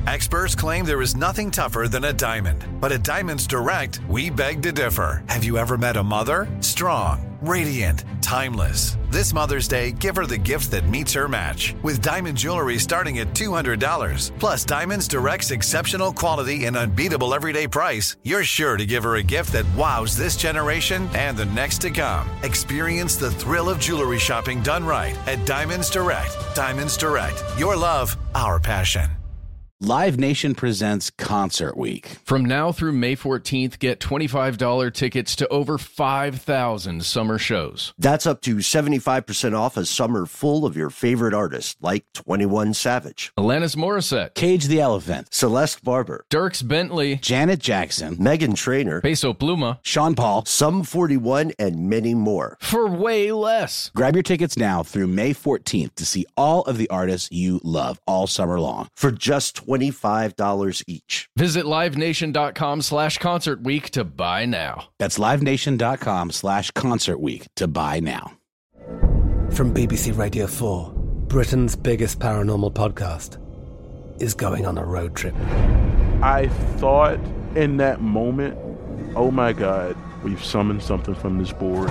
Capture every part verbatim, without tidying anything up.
Experts claim there is nothing tougher than a diamond. But at Diamonds Direct, we beg to differ. Have you ever met a mother? Strong, radiant, timeless. This Mother's Day, give her the gift that meets her match. With diamond jewelry starting at two hundred dollars. Plus Diamonds Direct's exceptional quality and unbeatable everyday price, you're sure to give her a gift that wows this generation and the next to come. Experience the thrill of jewelry shopping done right at Diamonds Direct. Diamonds Direct. Your love, our passion. Live Nation presents Concert Week. From now through May fourteenth, get twenty-five dollars tickets to over five thousand summer shows. That's up to seventy-five percent off a summer full of your favorite artists, like twenty-one Savage, Alanis Morissette, Cage the Elephant, Celeste Barber, Dierks Bentley, Janet Jackson, Meghan Trainor, Peso Pluma, Sean Paul, Sum forty-one, and many more. For way less. Grab your tickets now through May fourteenth to see all of the artists you love all summer long. For just twenty-five dollars each. Visit livenation.com slash concert week to buy now. That's livenation.com slash concert week to buy now. From B B C Radio four, Britain's biggest paranormal podcast is going on a road trip. I thought in that moment, oh my God, we've summoned something from this board.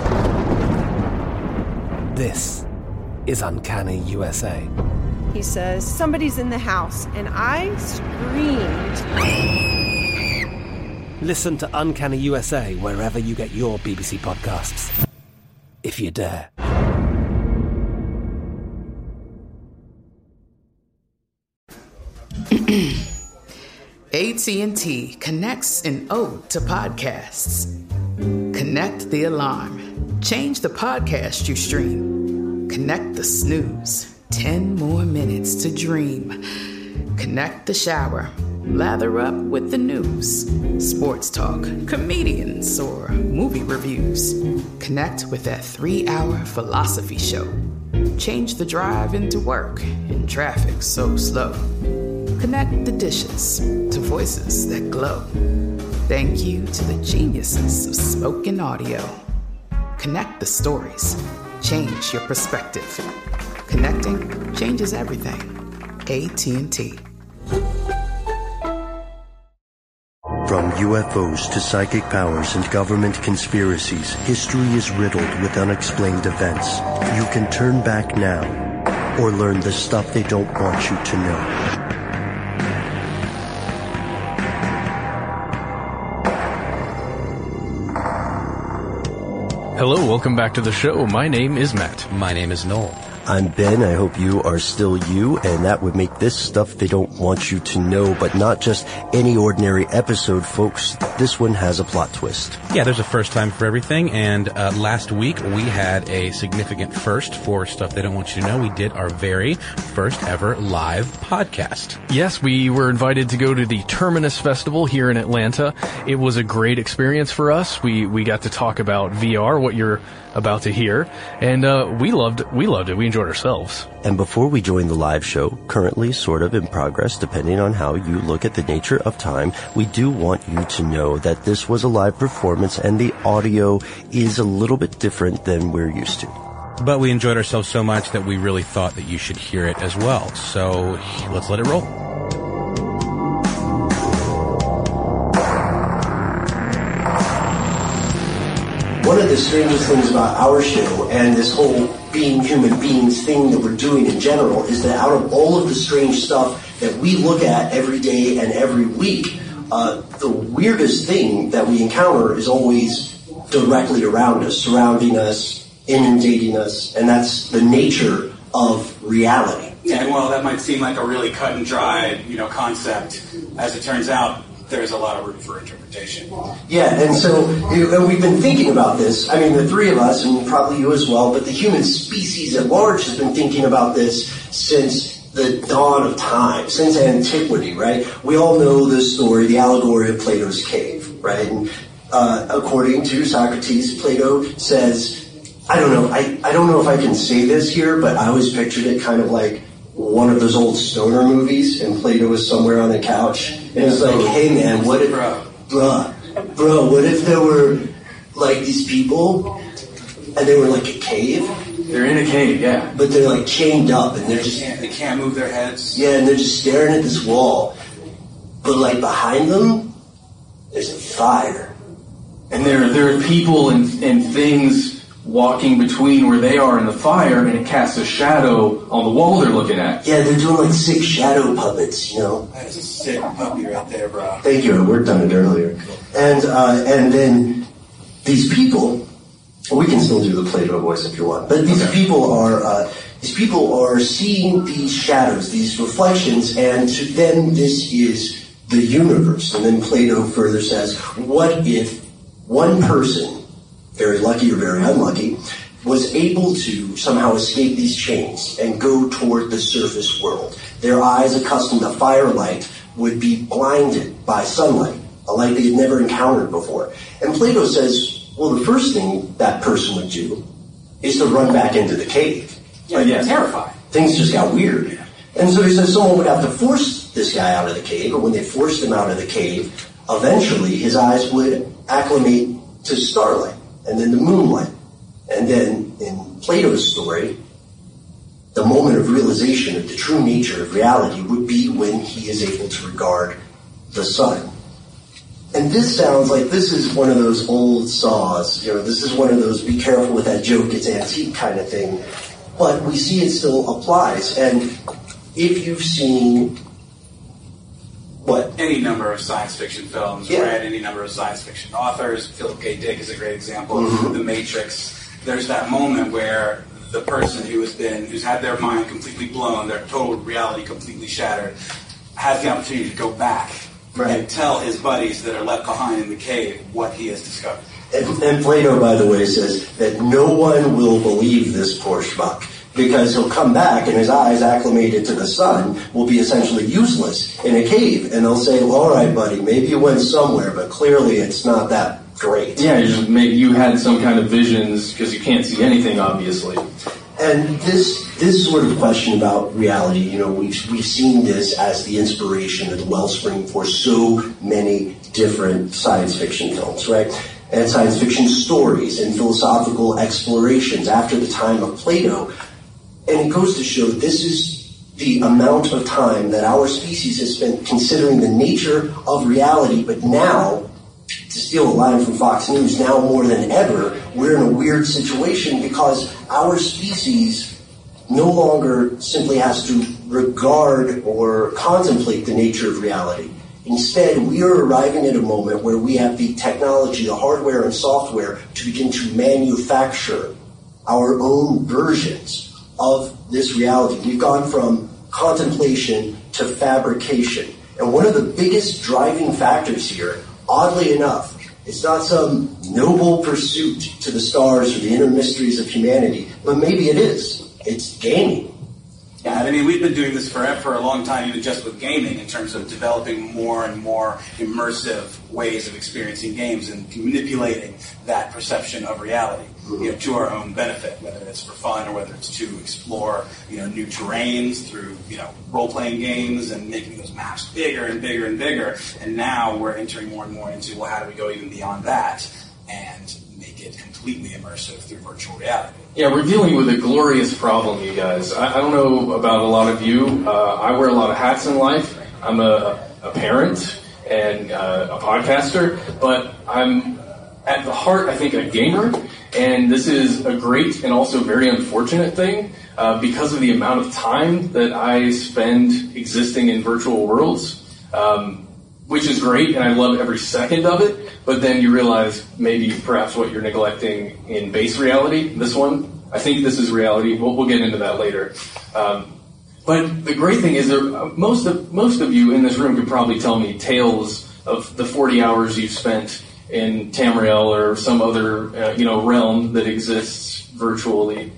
This is Uncanny U S A. He says, somebody's in the house, and I screamed. Listen to Uncanny U S A wherever you get your B B C podcasts, if you dare. A T and T connects an ode to podcasts. Connect the alarm. Change the podcast you stream. Connect the snooze. Ten more minutes to dream. Connect the shower. Lather up with the news. Sports talk, comedians, or movie reviews. Connect with that three-hour philosophy show. Change the drive into work in traffic so slow. Connect the dishes to voices that glow. Thank you to the geniuses of spoken audio. Connect the stories. Change your perspective. Connecting changes everything. A T and T. From U F Os to psychic powers and government conspiracies, history is riddled with unexplained events. You can turn back now or learn the stuff they don't want you to know. Hello, welcome back to the show. My name is Matt. My name is Noel. I'm Ben. I hope you are still you, and that would make this stuff they don't want you to know, but not just any ordinary episode, folks. This one has a plot twist. Yeah, there's a first time for everything, and uh, last week we had a significant first for Stuff They Don't Want You to Know. We did our very first ever live podcast. Yes, we were invited to go to the Terminus Festival here in Atlanta. It was a great experience for us. We we got to talk about V R, what you're about to hear, and uh, we loved we loved it. We enjoyed ourselves. And before we join the live show, currently sort of in progress depending on how you look at the nature of time, we do want you to know that this was a live performance and the audio is a little bit different than we're used to. But we enjoyed ourselves so much that we really thought that you should hear it as well. So let's let it roll. One of the strangest things about our show and this whole being human beings thing that we're doing in general is that out of all of the strange stuff that we look at every day and every week, uh, the weirdest thing that we encounter is always directly around us, surrounding us, inundating us, and that's the nature of reality. And while that might seem like a really cut and dry, you know, concept, as it turns out, there's a lot of room for interpretation. Yeah, and so and we've been thinking about this. I mean, the three of us, and probably you as well, but the human species at large has been thinking about this since the dawn of time, since antiquity, right? We all know the story, the allegory of Plato's cave, right? And uh, according to Socrates, Plato says, I don't know, I, I don't know if I can say this here, but I always pictured it kind of like one of those old stoner movies, and Plato was somewhere on the couch, and it's like, hey man, what if, bruh, bro, what if there were, like, these people, and they were like a cave? They're in a cave, yeah. But they're like chained up, and they're they just... Can't, they can't move their heads. Yeah, and they're just staring at this wall, but like behind them, there's a fire. And there, there are people and, and things walking between where they are in the fire, and it casts a shadow on the wall they're looking at. Yeah, they're doing like sick shadow puppets, you know. That is a sick puppy right there, bro. Thank you, I worked on it earlier. And uh, and then these people, we can still do the Play-Doh voice if you want, but these okay. people are uh, these people are seeing these shadows, these reflections, and to them this is the universe. And then Plato further says, what if one person, very lucky or very unlucky, was able to somehow escape these chains and go toward the surface world? Their eyes, accustomed to firelight, would be blinded by sunlight, a light they had never encountered before. And Plato says, well, the first thing that person would do is to run back into the cave. Yeah, like, yeah, terrified. Things just got weird. Yeah. And so he says someone would have to force this guy out of the cave, but when they forced him out of the cave, eventually his eyes would acclimate to starlight, and then the moonlight. And then, in Plato's story, the moment of realization of the true nature of reality would be when he is able to regard the sun. And this sounds like this is one of those old saws, you know, this is one of those be careful with that joke, it's antique kind of thing. But we see it still applies. And if you've seen what? Any number of science fiction films, yeah. read any number of science fiction authors, Philip K. Dick is a great example, mm-hmm. The Matrix, there's that moment where the person who has been, who's had their mind completely blown, their total reality completely shattered, has the opportunity to go back right. and tell his buddies that are left behind in the cave what he has discovered. And, and Plato, by the way, says that no one will believe this poor schmuck, because he'll come back and his eyes acclimated to the sun will be essentially useless in a cave. And they'll say, well, all right, buddy, maybe you went somewhere, but clearly it's not that great. Yeah, you just maybe you had some kind of visions because you can't see anything, obviously. And this this sort of question about reality, you know, we've, we've seen this as the inspiration or the wellspring for so many different science fiction films, right? And science fiction stories and philosophical explorations after the time of Plato. And it goes to show this is the amount of time that our species has spent considering the nature of reality, but now, to steal a line from Fox News, now more than ever, we're in a weird situation because our species no longer simply has to regard or contemplate the nature of reality. Instead, we are arriving at a moment where we have the technology, the hardware and software to begin to manufacture our own versions of this reality. We've gone from contemplation to fabrication. And one of the biggest driving factors here, oddly enough, it's not some noble pursuit to the stars or the inner mysteries of humanity, but maybe it is. It's gaming. Yeah, I mean, we've been doing this for, for a long time, even just with gaming, in terms of developing more and more immersive ways of experiencing games and manipulating that perception of reality, mm-hmm. you know, to our own benefit, whether it's for fun or whether it's to explore, you know, new terrains through, you know, role-playing games and making those maps bigger and bigger and bigger. And now we're entering more and more into, well, how do we go even beyond that and make it completely immersive through virtual reality? Yeah, we're dealing with a glorious problem, you guys. I, I don't know about a lot of you. Uh, I wear a lot of hats in life. I'm a, a parent and uh, a podcaster, but I'm at the heart, I think, a gamer. And this is a great and also very unfortunate thing uh, because of the amount of time that I spend existing in virtual worlds, um, which is great, and I love every second of it. But then you realize maybe perhaps what you're neglecting in base reality, this one. I think this is reality. We'll, we'll get into that later. Um, but the great thing is that most of, most of you in this room could probably tell me tales of the forty hours you've spent in Tamriel or some other uh, you know realm that exists virtually.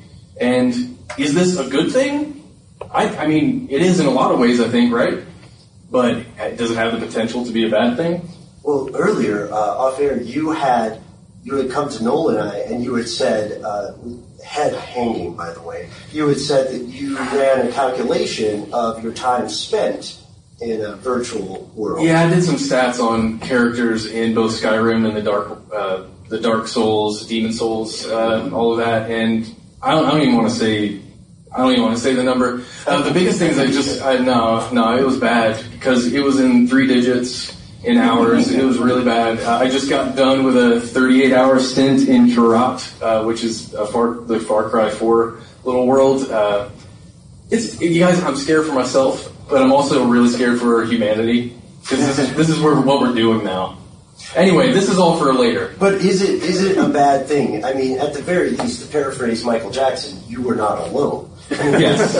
And is this a good thing? I, I mean, it is in a lot of ways, I think, right? But does it have the potential to be a bad thing? Well, earlier, uh, off air, you had you had come to Noel and I, and you had said, uh, head hanging, by the way, you had said that you ran a calculation of your time spent in a virtual world. Yeah, I did some stats on characters in both Skyrim and the Dark, uh, the Dark Souls, Demon Souls, uh, all of that, and I don't, I don't even want to say. I don't even want to say the number. Uh, the biggest thing is I just, I, no, no, it was bad because it was in three digits in hours. It was really bad. Uh, I just got done with a thirty-eight hour stint in Kyrat, uh, which is a far, the Far Cry four little world. Uh, it's, you guys, I'm scared for myself, but I'm also really scared for humanity because this is, this is where, what we're doing now. Anyway, this is all for later. But is it is it a bad thing? I mean, at the very least, to paraphrase Michael Jackson, you were not alone. Yes.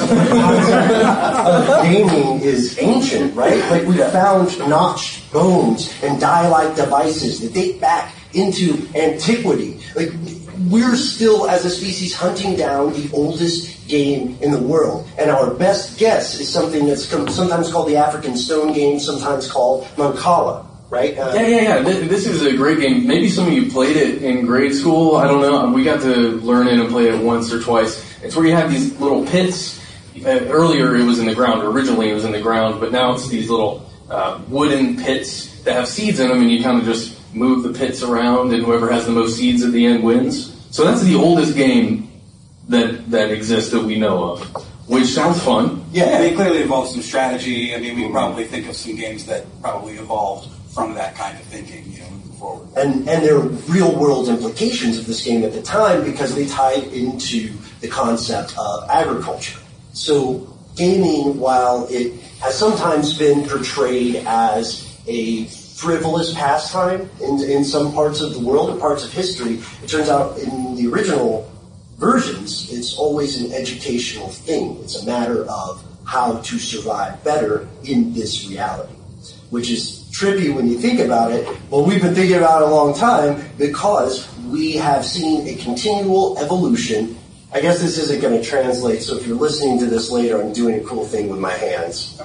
uh, gaming is ancient, right? Like we found notched bones and die-like devices that date back into antiquity. Like we're still, as a species, hunting down the oldest game in the world. And our best guess is something that's sometimes called the African Stone Game, sometimes called Mancala. Right? Uh, yeah, yeah, yeah. This is a great game. Maybe some of you played it in grade school. I don't know. We got to learn it and play it once or twice. It's where you have these little pits. Uh, earlier it was in the ground. Originally it was in the ground, but now it's these little uh, wooden pits that have seeds in them, and you kind of just move the pits around, and whoever has the most seeds at the end wins. So that's the oldest game that that exists that we know of, which sounds fun. Yeah, I mean, clearly involves some strategy. I mean, we can probably think of some games that probably evolved from that kind of thinking, you know, moving forward. And and there are real-world implications of this game at the time because they tied into the concept of agriculture. So gaming, while it has sometimes been portrayed as a frivolous pastime in, in some parts of the world and parts of history, it turns out in the original versions, it's always an educational thing. It's a matter of how to survive better in this reality, which is trippy when you think about it. Well, we've been thinking about it a long time because we have seen a continual evolution. I guess this isn't going to translate, so if you're listening to this later, I'm doing a cool thing with my hands.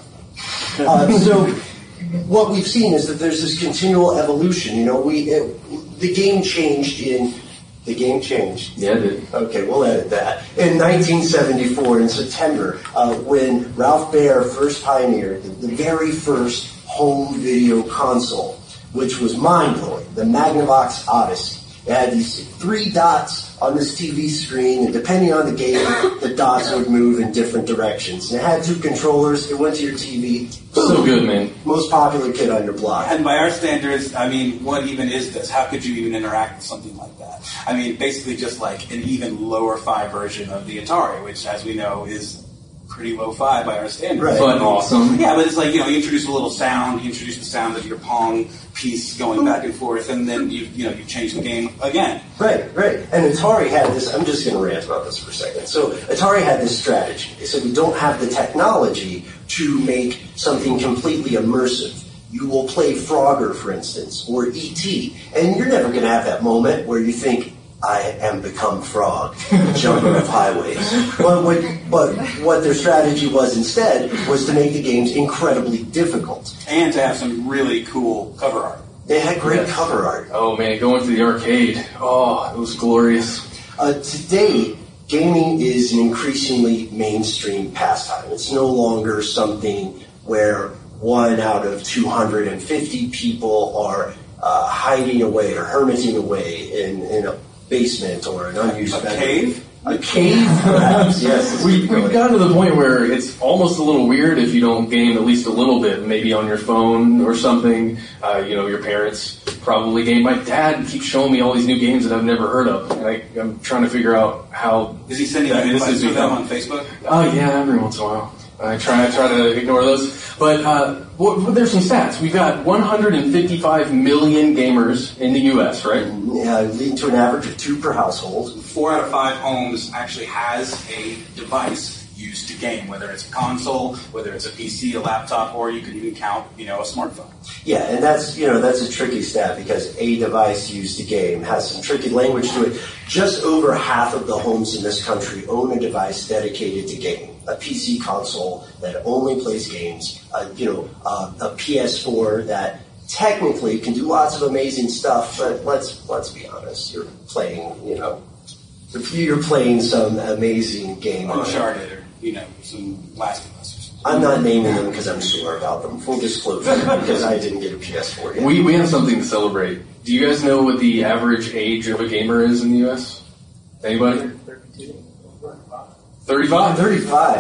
Uh, so what we've seen is that there's this continual evolution. You know, we it, the game changed in The game changed. Yeah, it did. Okay, we'll edit that. In nineteen seventy-four, in September, uh, when Ralph Baer first pioneered the, the very first home video console, which was mind-blowing, the Magnavox Odyssey. It had these three dots on this T V screen, and depending on the game, the dots would move in different directions. And it had two controllers. It went to your T V. So good, man. Most popular kid on your block. And by our standards, I mean, what even is this? How could you even interact with something like that? I mean, basically just like an even lower-fi version of the Atari, which, as we know, is pretty low-fi by our standards. Right. But awesome. Yeah, but it's like, you know, you introduce a little sound, you introduce the sound of your Pong piece going back and forth, and then you you know, you change the game again. Right, right. And Atari had this, I'm just going to rant about this for a second. So Atari had this strategy. They said, we don't have the technology to make something completely immersive. You will play Frogger, for instance, or E T, and you're never going to have that moment where you think, I am become Frog, jumping up highways. But what, but what their strategy was instead was to make the games incredibly difficult. And to have some really cool cover art. They had great yes. cover art. Oh man, going to the arcade. Oh, it was glorious. Uh, today, gaming is an increasingly mainstream pastime. It's no longer something where one out of two hundred fifty people are uh, hiding away or hermiting away in, in a basement or an unused a bedroom. cave? A cave, perhaps, yes. We, we've gotten to the point where it's almost a little weird if you don't game at least a little bit, maybe on your phone or something. Uh, you know, your parents probably game. My dad keeps showing me all these new games that I've never heard of, and I, I'm trying to figure out how... Is he sending you invites for them on Facebook? Oh, yeah, every once in a while. I try, I try to ignore those. But uh, well, there's some stats. We've got one hundred fifty-five million gamers in the U S, right? Yeah, leading to an average of two per household. Four out of five homes actually has a device used to game, whether it's a console, whether it's a P C, a laptop, or you can even count, you know, a smartphone. Yeah, and that's, you know, that's a tricky stat because a device used to game has some tricky language to it. Just over half of the homes in this country own a device dedicated to gaming. A P C console that only plays games, uh, you know, uh, a P S four that technically can do lots of amazing stuff, but let's let's be honest, you're playing, you know, you're playing some amazing game. Uncharted or, you know, some Last of Us or something. I'm not naming them because I'm sure about them. Full disclosure, because I didn't get a P S four yet. We, we have something to celebrate. Do you guys know what the average age of a gamer is in the U S? Anybody? thirty-five. thirty-five.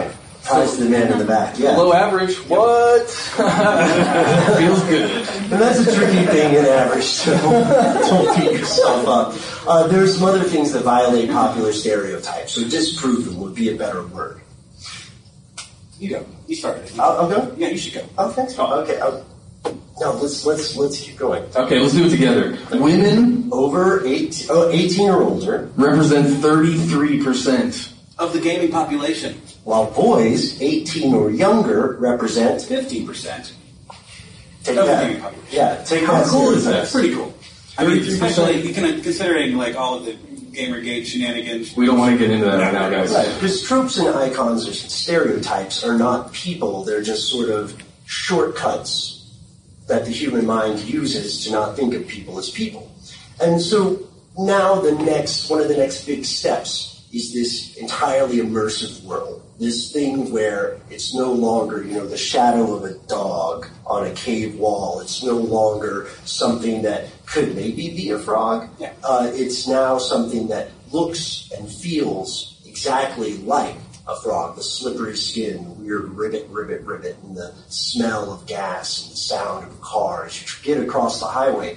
Prize to the man in the back, yeah. Below average, what? Feels good. And that's a tricky thing in average, so don't beat yourself up. Uh, there's some other things that violate popular stereotypes, so disprove them would be a better word. You go. You started it. I'll, I'll go? Yeah, you should go. Oh, thanks. Okay, I'll, no, let's, let's, let's keep going. Okay, let's do it together. Women over eighteen, oh, eighteen or older represent thirty-three percent of the gaming population, while boys eighteen or younger represent fifteen percent. Take of that. the gaming population. Yeah, take How that cool is seriously. that? That's pretty cool. I mean, especially you can, considering like all of the Gamergate shenanigans. We don't want to get into that right now, guys. Right, because tropes and icons or stereotypes are not people. They're just sort of shortcuts that the human mind uses to not think of people as people. And so now the next, one of the next big steps is this entirely immersive world. This thing where it's no longer, you know, the shadow of a dog on a cave wall. It's no longer something that could maybe be a frog. Yeah. Uh, it's now something that looks and feels exactly like a frog. The slippery skin, the weird ribbit, ribbit, ribbit, and the smell of gas and the sound of a car as you get across the highway.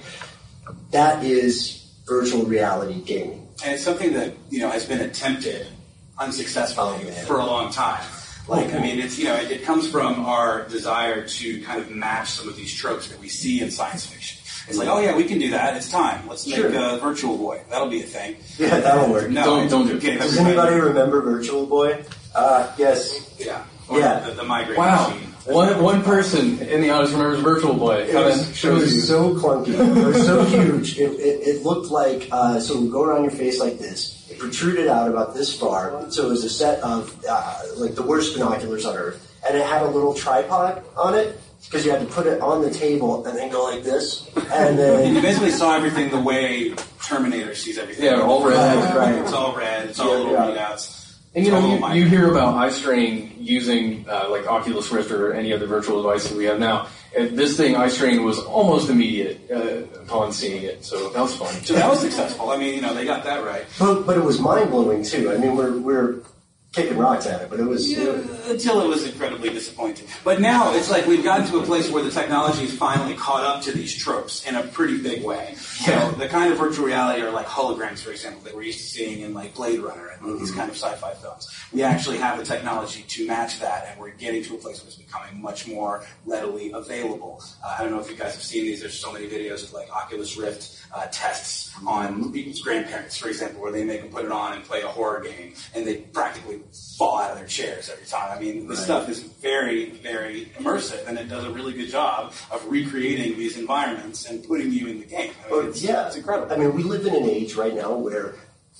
That is virtual reality gaming. And it's something that, you know, has been attempted unsuccessfully Oh, for a long time. Like, I mean, it's, you know, it, it comes from our desire to kind of match some of these tropes that we see in science fiction. It's like, oh yeah, we can do that. It's time. Let's make Sure. a Virtual Boy. That'll be a thing. Yeah, that'll work. No, Don't- don't do it. okay, Does everybody- anybody remember Virtual Boy? Uh, yes. Yeah. Or Yeah. The, the migraine Wow. machine. One one person in the audience remembers Virtual Boy. It Come in, was, it shows you. was so clunky. It was so huge. It, it, it looked like, uh, so it would go around your face like this. It protruded out about this far. So it was a set of, uh, like the worst binoculars on earth. And it had a little tripod on it, because you had to put it on the table and then go like this. And And you then, basically saw everything the way Terminator sees everything. Yeah, all red. Right, right. It's all red. It's all Yeah, little yeah. readouts. And you It's all know, little you, you mic- hear about eye strain using uh, like Oculus Rift or any other virtual devices we have now. And this thing, eye strain, was almost immediate uh, upon seeing it, so that was fun. So that was successful. I mean, you know, they got that right. but, but it was mind-blowing, too. I mean, we're, we're kicking rocks at it, but it was... Yeah, until it was incredibly disappointing. But now it's like we've gotten to a place where the technology has finally caught up to these tropes in a pretty big way. You know, the kind of virtual reality or like holograms, for example, that we're used to seeing in like Blade Runner and mm-hmm. these kind of sci-fi films. We actually have the technology to match that, and we're getting to a place where it's becoming much more readily available. Uh, I don't know if you guys have seen these. There's so many videos of like Oculus Rift uh, tests on people's grandparents, for example, where they make them put it on and play a horror game, and they practically fall out of their chairs every time. I mean, this Right. stuff is very, very immersive, and it does a really good job of recreating these environments and putting you in the game. I mean, But it's, yeah, it's incredible. I mean, we live in an age right now where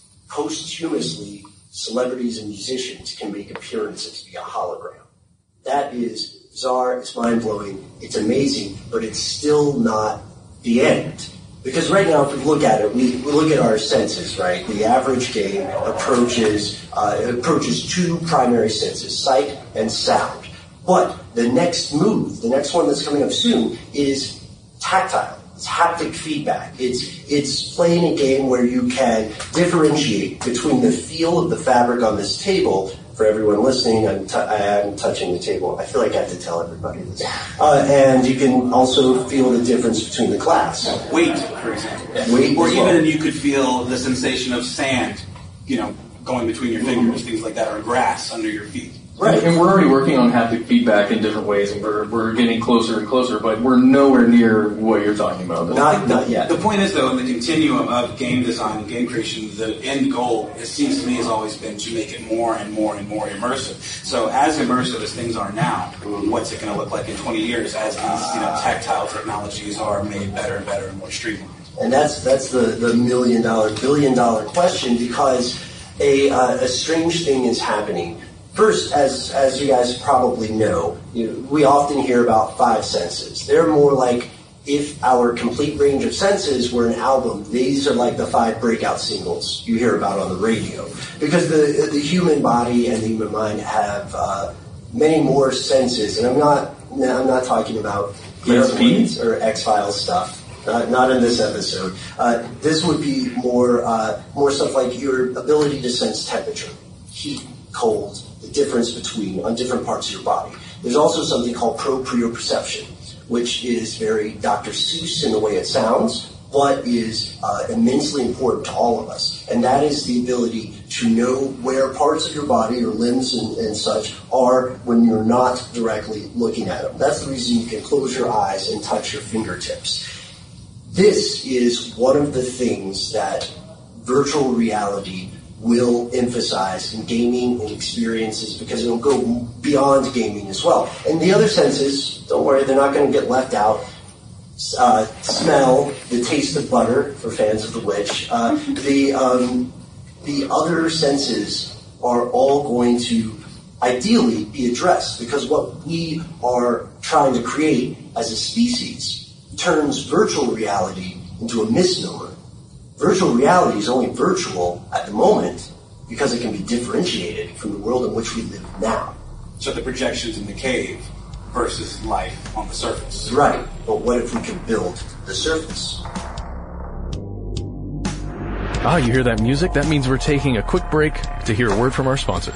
posthumously celebrities and musicians can make appearances via hologram. That is bizarre, it's mind-blowing, it's amazing, but it's still not the end. Because right now, if we look at it, we, we look at our senses, right? The average game approaches uh, approaches two primary senses, sight and sound. But the next move, the next one that's coming up soon, is tactile. It's haptic feedback. It's it's playing a game where you can differentiate between the feel of the fabric on this table. For everyone listening, I'm t- I am touching the table. I feel like I have to tell everybody this. Uh, and you can also feel the difference between the glass. Weight, for example. Weight or as even well. you could feel the sensation of sand, you know, going between your fingers, things like that, or grass under your feet. Right. And we're already working on haptic feedback in different ways, and we're, we're getting closer and closer, but we're nowhere near what you're talking about. Not, not yet. The point is, though, in the continuum of game design and game creation, the end goal, it seems to me, has always been to make it more and more and more immersive. So as immersive as things are now, what's it going to look like in twenty years as these, you know, tactile technologies are made better and better and more streamlined? And that's that's the, the million dollar, billion dollar question, because a uh, a strange thing is happening. First, as as you guys probably know, you know, we often hear about five senses. They're more like if our complete range of senses were an album, these are like the five breakout singles you hear about on the radio. Because the the human body and the human mind have uh, many more senses, and I'm not I'm not talking about Gremlins or X-Files stuff. Uh, not in this episode. Uh, this would be more uh, more stuff like your ability to sense temperature, heat, cold, the difference between on different parts of your body. There's also something called proprioception, which is very Doctor Seuss in the way it sounds, but is uh, immensely important to all of us. And that is the ability to know where parts of your body, your limbs and, and such, are when you're not directly looking at them. That's the reason you can close your eyes and touch your fingertips. This is one of the things that virtual reality will emphasize in gaming and experiences, because it'll go beyond gaming as well. And the other senses, don't worry, they're not going to get left out. Uh, smell, the taste of butter, for fans of The Witch. Uh, the, um, the other senses are all going to ideally be addressed, because what we are trying to create as a species turns virtual reality into a misnomer. Virtual reality is only virtual at the moment because it can be differentiated from the world in which we live now. So the projections in the cave versus life on the surface. Right, but what if we could build the surface? Ah, you hear that music? That means we're taking a quick break to hear a word from our sponsor.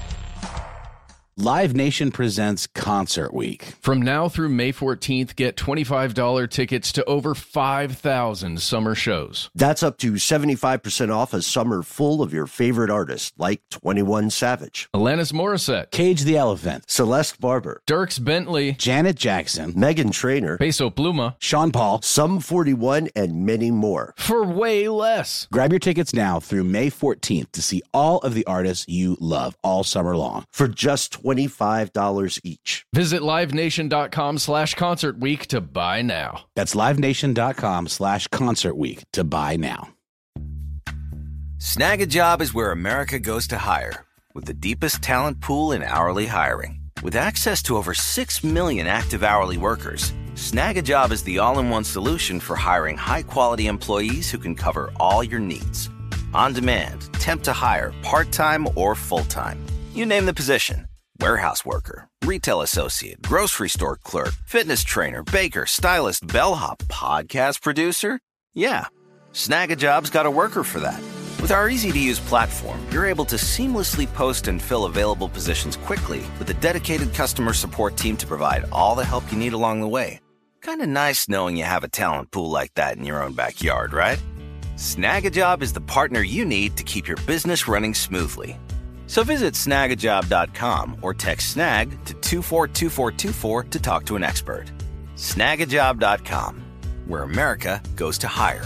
Live Nation presents Concert Week. From now through May fourteenth, get twenty-five dollars tickets to over five thousand summer shows. That's up to seventy-five percent off a summer full of your favorite artists, like twenty-one Savage, Alanis Morissette, Cage the Elephant, Celeste Barber, Dierks Bentley, Janet Jackson, Meghan Trainor, Peso Pluma, Sean Paul, Sum forty-one, and many more. For way less. Grab your tickets now through May fourteenth to see all of the artists you love all summer long. For just twenty-five dollars each. Visit livenation.com slash concert week to buy now. That's livenation.com slash concert week to buy now. Snag a Job is where America goes to hire, with the deepest talent pool in hourly hiring. With access to over six million active hourly workers, Snag a Job is the all-in-one solution for hiring high-quality employees who can cover all your needs. On demand, temp to hire, part-time or full-time. You name the position. Warehouse worker, retail associate, grocery store clerk, fitness trainer, baker, stylist, bellhop, podcast producer? Yeah, Snag a Job's got a worker for that. With our easy-to-use platform, you're able to seamlessly post and fill available positions quickly with a dedicated customer support team to provide all the help you need along the way. Kinda nice knowing you have a talent pool like that in your own backyard, right? Snag a Job is the partner you need to keep your business running smoothly. So visit snag a job dot com or text SNAG to two four two four two four to talk to an expert. snag a job dot com, where America goes to hire.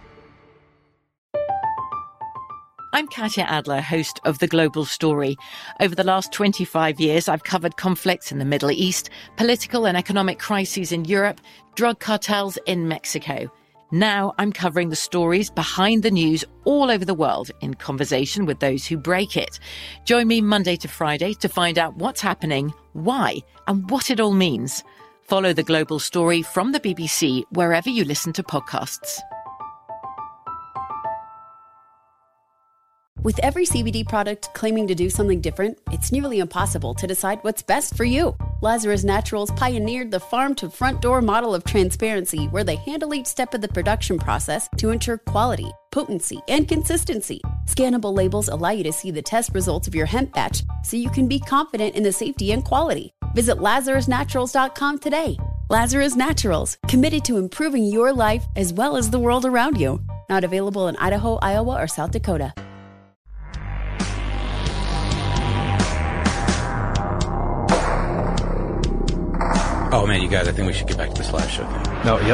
I'm Katya Adler, host of The Global Story. Over the last twenty-five years, I've covered conflicts in the Middle East, political and economic crises in Europe, drug cartels in Mexico. Now I'm covering the stories behind the news all over the world in conversation with those who break it. Join me Monday to Friday to find out what's happening, why, and what it all means. Follow The Global Story from the B B C wherever you listen to podcasts. With every C B D product claiming to do something different, it's nearly impossible to decide what's best for you. Lazarus Naturals pioneered the farm-to-front-door model of transparency, where they handle each step of the production process to ensure quality, potency, and consistency. Scannable labels allow you to see the test results of your hemp batch, so you can be confident in the safety and quality. Visit lazarus naturals dot com today. Lazarus Naturals, committed to improving your life as well as the world around you. Not available in Idaho, Iowa, or South Dakota. Oh man, you guys, I think we should get back to this live show thing. No, yep.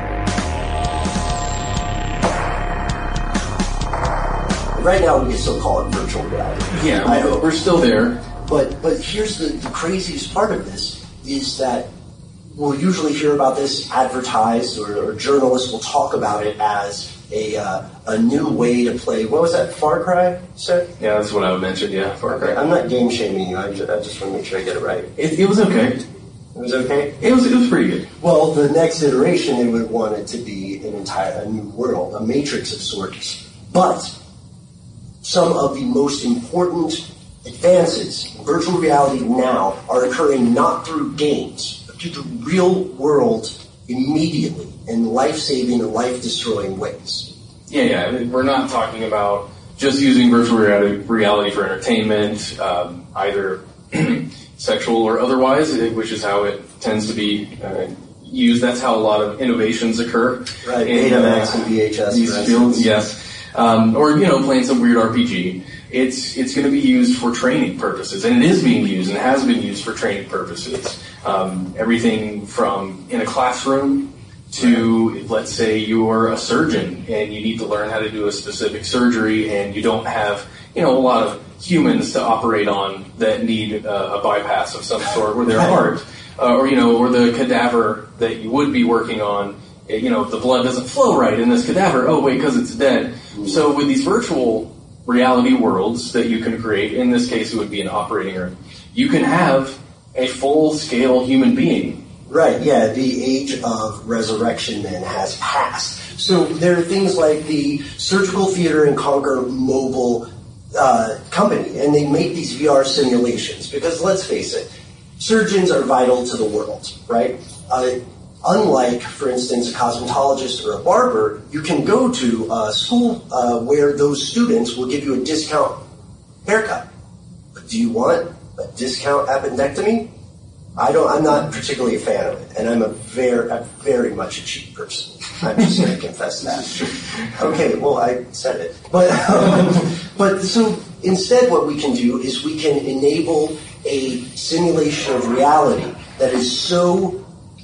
Right now, we can still call it virtual reality. Yeah, I, we're still there. But but here's the, the craziest part of this is that we'll usually hear about this advertised, or, or journalists will talk about it as a uh, a new way to play. What was that, Far Cry, you said? Yeah, that's what I would mention, yeah, Far Cry. I'm not game shaming you, I just, I just want to make sure I get it right. It, it was okay. It was okay? It was, it was pretty good. Well, the next iteration, they would want it to be an entire, a new world, a matrix of sorts. But some of the most important advances in virtual reality now are occurring not through games, but through the real world immediately in life-saving and life-destroying ways. Yeah, yeah. I mean, we're not talking about just using virtual reality, reality for entertainment, um, either sexual or otherwise, which is how it tends to be uh, used. That's how a lot of innovations occur. Right, in, Betamax uh, and V H S. These fields, yes. Um, or, you know, playing some weird R P G. It's it's going to be used for training purposes, and it is being used and has been used for training purposes. Um, everything from in a classroom to, let's say, you're a surgeon and you need to learn how to do a specific surgery, and you don't have, you know, a lot of humans to operate on that need uh, a bypass of some sort, or their heart, uh, or, you know, or the cadaver that you would be working on. You know, if the blood doesn't flow right in this cadaver, oh wait, because it's dead. So with these virtual reality worlds that you can create, in this case it would be an operating room, you can have a full-scale human being. Right, yeah, the age of resurrection then has passed. So there are things like the Surgical Theater and Conquer mobile uh, company, and they make these V R simulations, because let's face it, surgeons are vital to the world, right? Uh, Unlike, for instance, a cosmetologist or a barber, you can go to a school uh, where those students will give you a discount haircut. But do you want a discount appendectomy? I don't. I'm not particularly a fan of it, and I'm a very, I'm very much a cheap person. I'm just going to confess that. Okay, well, I said it, but um, but so instead, what we can do is we can enable a simulation of reality that is so.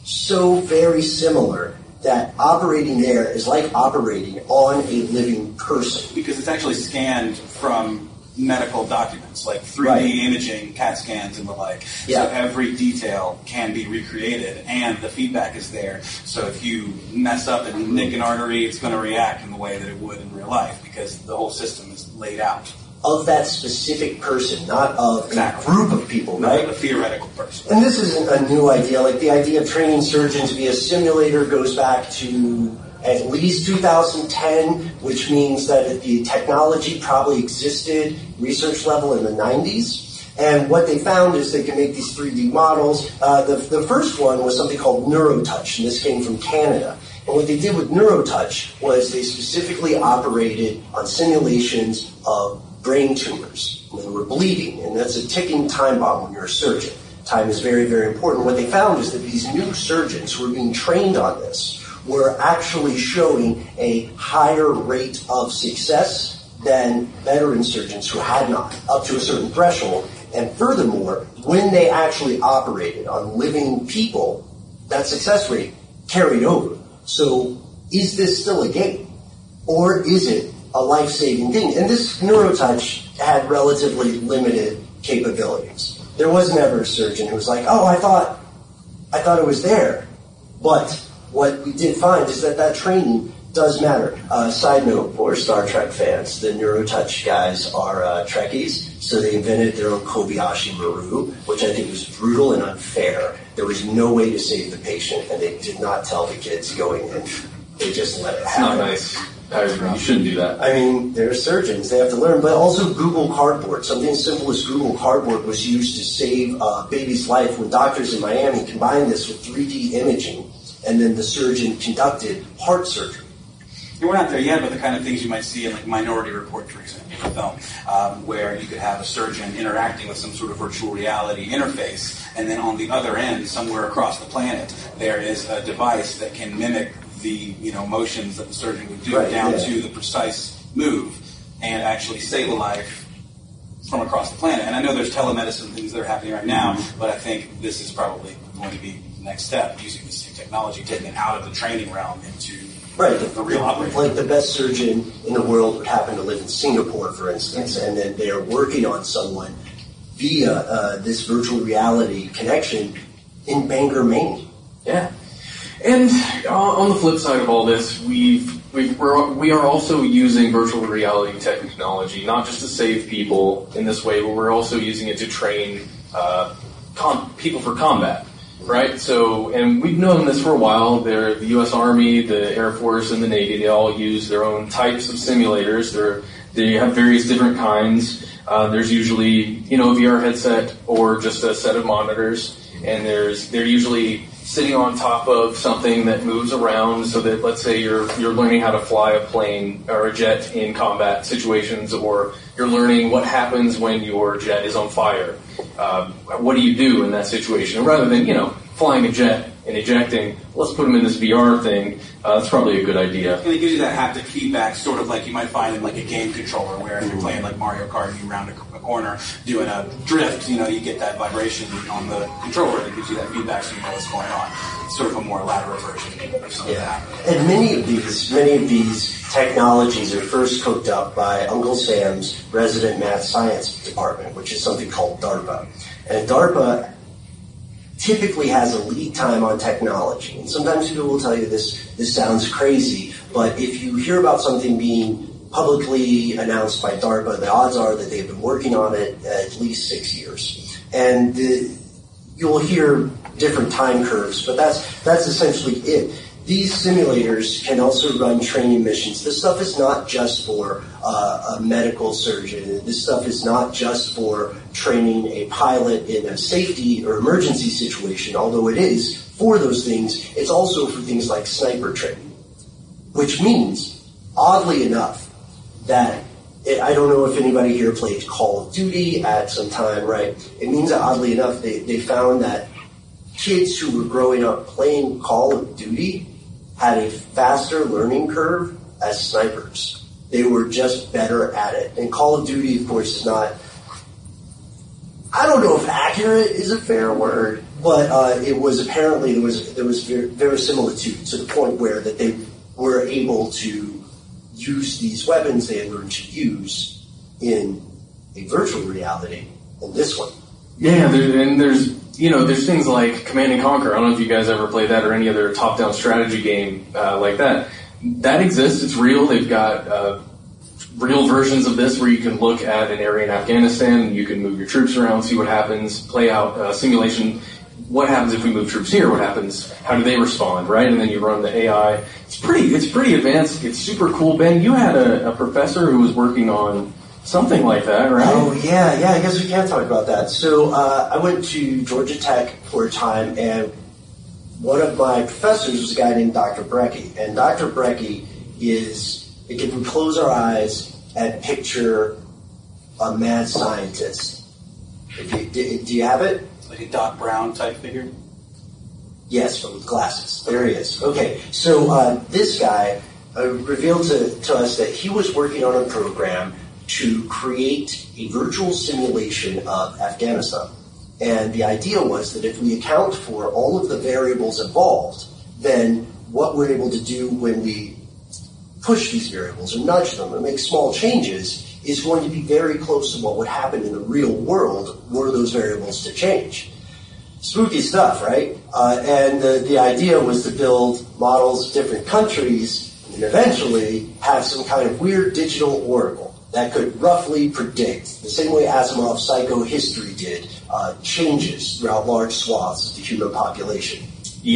so very similar that operating there is like operating on a living person. Because it's actually scanned from medical documents, like three D right. imaging, CAT scans, and the like. Yeah. So every detail can be recreated, and the feedback is there. So if you mess up and nick an artery, it's going to react in the way that it would in real life, because the whole system is laid out. Of that specific person, not of exactly. a group of people, not right? A theoretical person. And this isn't a new idea. Like the idea of training surgeons via simulator goes back to at least two thousand ten, which means that the technology probably existed research level in the nineties. And what they found is they can make these three D models. Uh, the, the first one was something called NeuroTouch, and this came from Canada. And what they did with NeuroTouch was they specifically operated on simulations of brain tumors when they were bleeding, and that's a ticking time bomb when you're a surgeon. Time is very, very important. What they found is that these new surgeons who were being trained on this were actually showing a higher rate of success than veteran surgeons who had not, up to a certain threshold. And furthermore, when they actually operated on living people, that success rate carried over. So is this still a game? Or is it a life-saving thing? And this NeuroTouch had relatively limited capabilities. There was never a surgeon who was like, oh, I thought, I thought it was there. But what we did find is that that training does matter. Uh, side note for Star Trek fans, the NeuroTouch guys are uh, Trekkies, so they invented their own Kobayashi Maru, which I think was brutal and unfair. There was no way to save the patient, and they did not tell the kids going in. They just let it happen. It's not nice. You shouldn't do that. I mean, they're surgeons. They have to learn. But also Google Cardboard. Something as simple as Google Cardboard was used to save a baby's life when doctors in Miami combined this with three D imaging, and then the surgeon conducted heart surgery. And we're not there yet, but the kind of things you might see in like Minority Report, for example, a film, um, where you could have a surgeon interacting with some sort of virtual reality interface, and then on the other end, somewhere across the planet, there is a device that can mimic the you know motions that the surgeon would do right, down yeah. to the precise move and actually save a life from across the planet. And I know there's telemedicine things that are happening right now, but I think this is probably going to be the next step, using this new technology, taking it out of the training realm into right. the, the real operation. Like the best surgeon in the world would happen to live in Singapore, for instance, and then they are working on someone via uh, this virtual reality connection in Bangor, Maine. Yeah. And on the flip side of all this, we've, we've, we're, we are also using virtual reality technology, not just to save people in this way, but we're also using it to train uh, com- people for combat, right? So, and we've known this for a while. They're, the U S Army, the Air Force, and the Navy, they all use their own types of simulators. They're, they have various different kinds. Uh, there's usually, you know, a V R headset or just a set of monitors, and there's they're usually sitting on top of something that moves around, so that, let's say you're you're learning how to fly a plane or a jet in combat situations, or you're learning what happens when your jet is on fire. Um, what do you do in that situation? Rather than, you know, flying a jet and ejecting, let's put them in this V R thing. Uh, that's probably a good idea. And it gives you that haptic feedback, sort of like you might find in like a game controller, where if you're playing like Mario Kart and you round a, a corner doing a drift, you know, you get that vibration on the controller that gives you that feedback, so you know what's going on. It's sort of a more elaborate version of some Yeah. of that. And many of these, many of these technologies are first cooked up by Uncle Sam's resident math science department, which is something called DARPA. And DARPA typically has a lead time on technology. And sometimes people will tell you this, this sounds crazy, but if you hear about something being publicly announced by DARPA, the odds are that they've been working on it at least six years. And the, you'll hear different time curves, but that's that's essentially it. These simulators can also run training missions. This stuff is not just for uh, a medical surgeon. This stuff is not just for training a pilot in a safety or emergency situation, although it is for those things. It's also for things like sniper training, which means, oddly enough, that it, I don't know if anybody here played Call of Duty at some time, right? It means that, oddly enough, they, they found that kids who were growing up playing Call of Duty had a faster learning curve as snipers. They were just better at it. And Call of Duty, of course, is not, I don't know if accurate is a fair word, but uh, it was apparently, there was there was ver- verisimilitude to the point where that they were able to use these weapons they had learned to use in a virtual reality in this one. Yeah, there, and there's, you know, there's things like Command and Conquer. I don't know if you guys ever played that or any other top-down strategy game uh, like that. That exists. It's real. They've got uh, real versions of this where you can look at an area in Afghanistan and you can move your troops around, see what happens, play out uh, simulation. What happens if we move troops here? What happens? How do they respond, right? And then you run the A I. It's pretty, it's pretty advanced. It's super cool. Ben, you had a, a professor who was working on something like that, right? Oh, yeah, yeah, I guess we can talk about that. So uh, I went to Georgia Tech for a time, and one of my professors was a guy named Doctor Brecky. And Doctor Brecky is, if we close our eyes and picture a mad scientist. If you, do, do you have it? Like a Doc Brown type figure? Yes, but with glasses. There he is. Okay, so uh, this guy uh, revealed to, to us that he was working on a program to create a virtual simulation of Afghanistan. And the idea was that if we account for all of the variables involved, then what we're able to do when we push these variables or nudge them or make small changes is going to be very close to what would happen in the real world were those variables to change. Spooky stuff, right? Uh, and the, the idea was to build models of different countries and eventually have some kind of weird digital oracle that could roughly predict, the same way Asimov's psychohistory did, uh, changes throughout large swaths of the human population.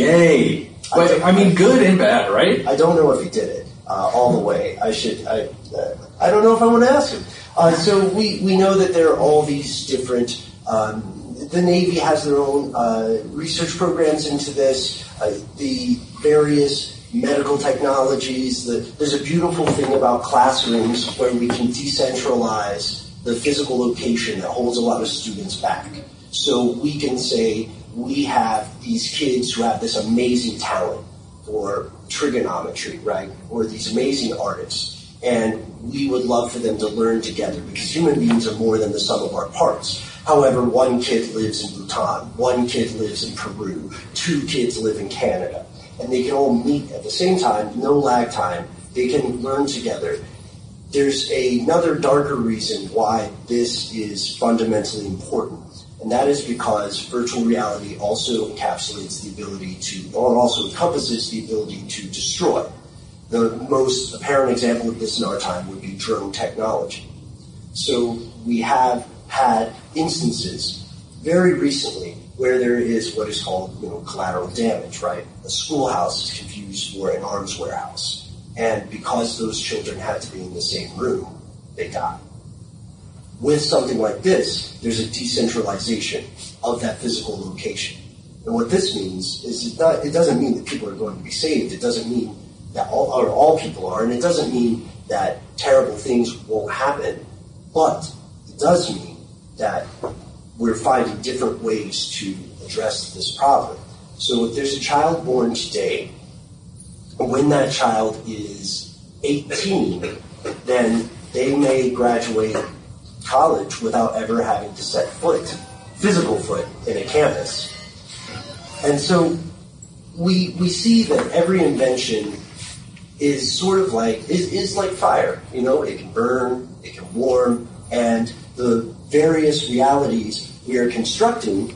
Yay! But, I mean, good and bad, right? I don't know if he did it uh, all the way. I should. I. Uh, I don't know if I want to ask him. Uh, so we, we know that there are all these different. Um, the Navy has their own uh, research programs into this. Uh, the various medical technologies. The, there's a beautiful thing about classrooms where we can decentralize the physical location that holds a lot of students back. So we can say we have these kids who have this amazing talent for trigonometry, right? Or these amazing artists. And we would love for them to learn together because human beings are more than the sum of our parts. However, one kid lives in Bhutan, one kid lives in Peru, two kids live in Canada. And they can all meet at the same time, no lag time. They can learn together. There's another darker reason why this is fundamentally important, and that is because virtual reality also encapsulates the ability to, or also encompasses the ability to destroy. The most apparent example of this in our time would be drone technology. So we have had instances very recently where there is what is called, you know, collateral damage, right? A schoolhouse is confused for an arms warehouse. And because those children had to be in the same room, they died. With something like this, there's a decentralization of that physical location. And what this means is it, not, it doesn't mean that people are going to be saved. It doesn't mean that all, or all people are, and it doesn't mean that terrible things won't happen. But it does mean that we're finding different ways to address this problem. So if there's a child born today, when that child is eighteen, then they may graduate college without ever having to set foot, physical foot, in a campus. And so we we see that every invention is sort of like, is, is like fire. You know, it can burn, it can warm, and the various realities we are constructing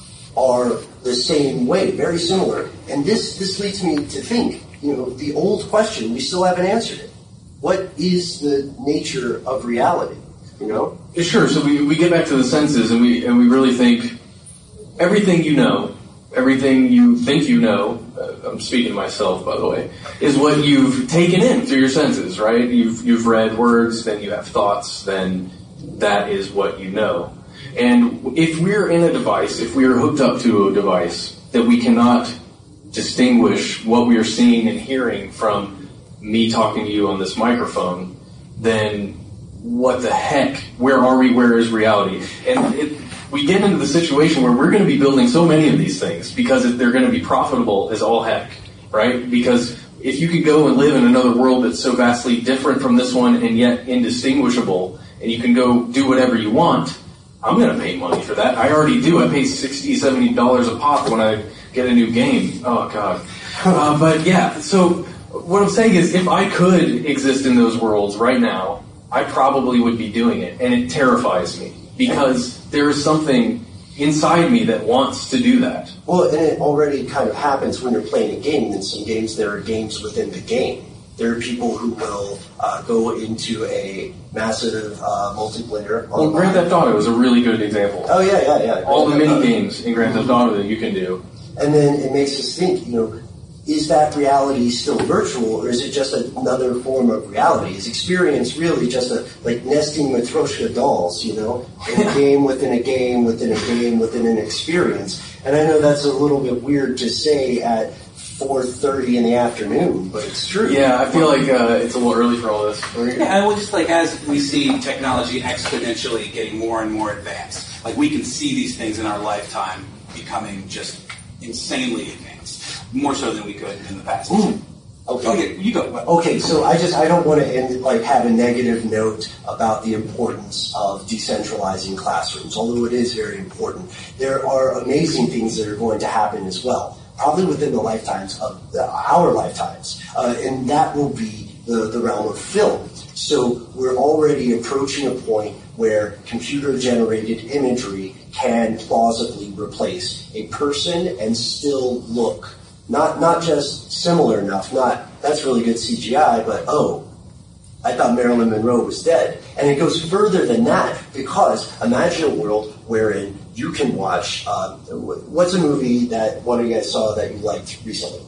are the same way, very similar. And this, this leads me to think, you know, the old question, we still haven't answered it. What is the nature of reality, you know? Yeah, sure, so we, we get back to the senses, and we and we really think everything you know, everything you think you know, uh, I'm speaking to myself, by the way, is what you've taken in through your senses, right? You've you've read words, then you have thoughts, then that is what you know. And if we're in a device, if we are hooked up to a device that we cannot distinguish what we are seeing and hearing from me talking to you on this microphone, then what the heck? Where are we? Where is reality? And it, we get into the situation where we're going to be building so many of these things because they're going to be profitable as all heck, right? Because if you could go and live in another world that's so vastly different from this one and yet indistinguishable, and you can go do whatever you want, I'm going to pay money for that. I already do. I pay sixty dollars, seventy dollars a pop when I get a new game. Oh, God. Uh, but, yeah, so what I'm saying is if I could exist in those worlds right now, I probably would be doing it, and it terrifies me because there is something inside me that wants to do that. Well, and it already kind of happens when you're playing a game. In some games, there are games within the game. There are people who will uh, go into a massive uh, multiplayer. Well, online. Grand Theft Auto is a really good example. Oh, yeah, yeah, yeah. All the mini games in Grand Theft Auto that you can do. And then it makes us think, you know, is that reality still virtual, or is it just another form of reality? Is experience really just a, like nesting Matryoshka dolls, you know, in a game within a game within a game within an experience? And I know that's a little bit weird to say at four thirty in the afternoon, but it's true. Yeah, I feel like uh, it's a little early for all this. Yeah, and we'll just like as we see technology exponentially getting more and more advanced, like we can see these things in our lifetime becoming just insanely advanced, more so than we could in the past. Mm. Okay. okay, you go. Okay, so I just I don't want to end like have a negative note about the importance of decentralizing classrooms, although it is very important. There are amazing things that are going to happen as well, probably within the lifetimes of the, our lifetimes, uh, and that will be the, the realm of film. So we're already approaching a point where computer-generated imagery can plausibly replace a person and still look not not just similar enough, not that's really good C G I, but oh, I thought Marilyn Monroe was dead. And it goes further than that, because imagine a world wherein you can watch, uh, what's a movie that one of you guys saw that you liked recently?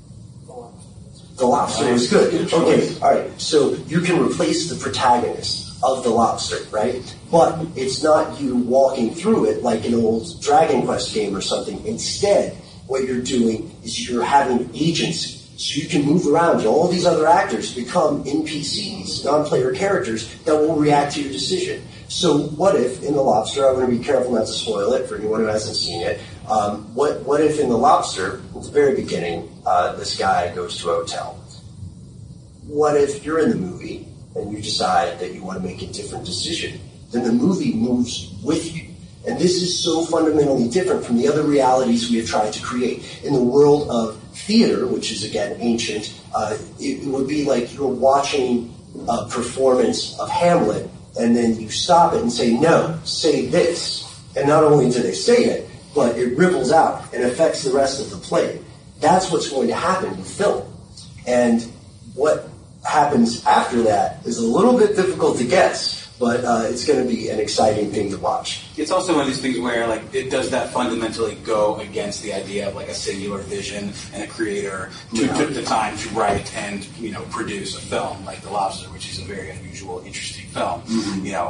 The Lobster was good. Okay, all right. So you can replace the protagonist of The Lobster, right? But it's not you walking through it like an old Dragon Quest game or something. Instead, what you're doing is you're having agency. So you can move around. All these other actors become N P Cs, non-player characters, that will react to your decision. So what if in The Lobster, I'm going to be careful not to spoil it for anyone who hasn't seen it, um, what, what if in The Lobster, at the very beginning, uh, this guy goes to a hotel? What if you're in the movie and you decide that you want to make a different decision? Then the movie moves with you. And this is so fundamentally different from the other realities we have tried to create. In the world of theater, which is, again, ancient, uh, it, it would be like you're watching a performance of Hamlet, and then you stop it and say, no, say this. And not only do they say it, but it ripples out and affects the rest of the play. That's what's going to happen with film. And what happens after that is a little bit difficult to guess, but uh, it's going to be an exciting thing to watch. It's also one of these things where, like, it does that fundamentally go against the idea of like a singular vision and a creator who Yeah. took the time to write and, you know, produce a film like The Lobster, which is a very unusual, interesting film. Mm-hmm. You know,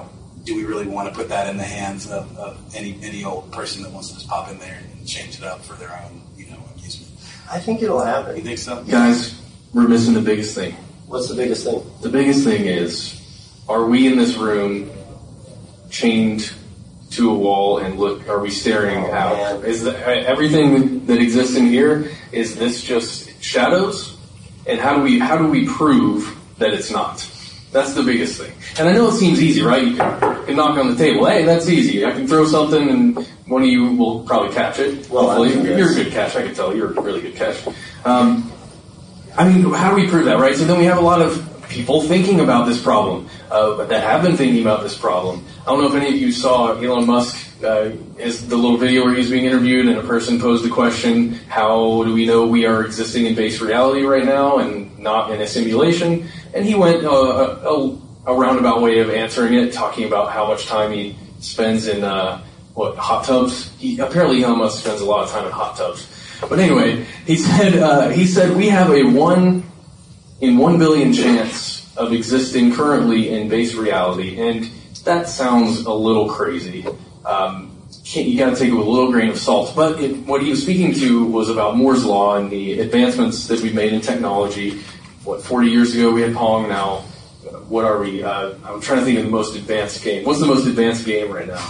do we really want to put that in the hands of, of any any old person that wants to just pop in there and change it up for their own, you know, amusement? I think it'll happen. You think so? Guys, we're missing the biggest thing. What's the biggest thing? The biggest thing is, are we in this room chained to a wall and look, are we staring oh, out? Man. Is the, everything that exists in here, is this just shadows? And how do we how do we prove that it's not? That's the biggest thing. And I know it seems easy, right? You can, you can knock on the table. Hey, that's easy. I can throw something and one of you will probably catch it. Well, hopefully. You're a good catch. I can tell. You're a really good catch. Um, I mean, how do we prove that, right? So then we have a lot of people thinking about this problem, uh, that have been thinking about this problem. I don't know if any of you saw Elon Musk, uh, is the little video where he's being interviewed and a person posed the question, how do we know we are existing in base reality right now and not in a simulation? And he went uh, a, a roundabout way of answering it, talking about how much time he spends in, uh, what, hot tubs? He, apparently Elon Musk spends a lot of time in hot tubs. But anyway, he said, uh, he said we have a one in one billion chance of existing currently in base reality, and that sounds a little crazy. Um, can't, you got to take it with a little grain of salt. But it, what he was speaking to was about Moore's law and the advancements that we've made in technology. What, forty years ago we had Pong. Now, what are we? Uh, I'm trying to think of the most advanced game. What's the most advanced game right now?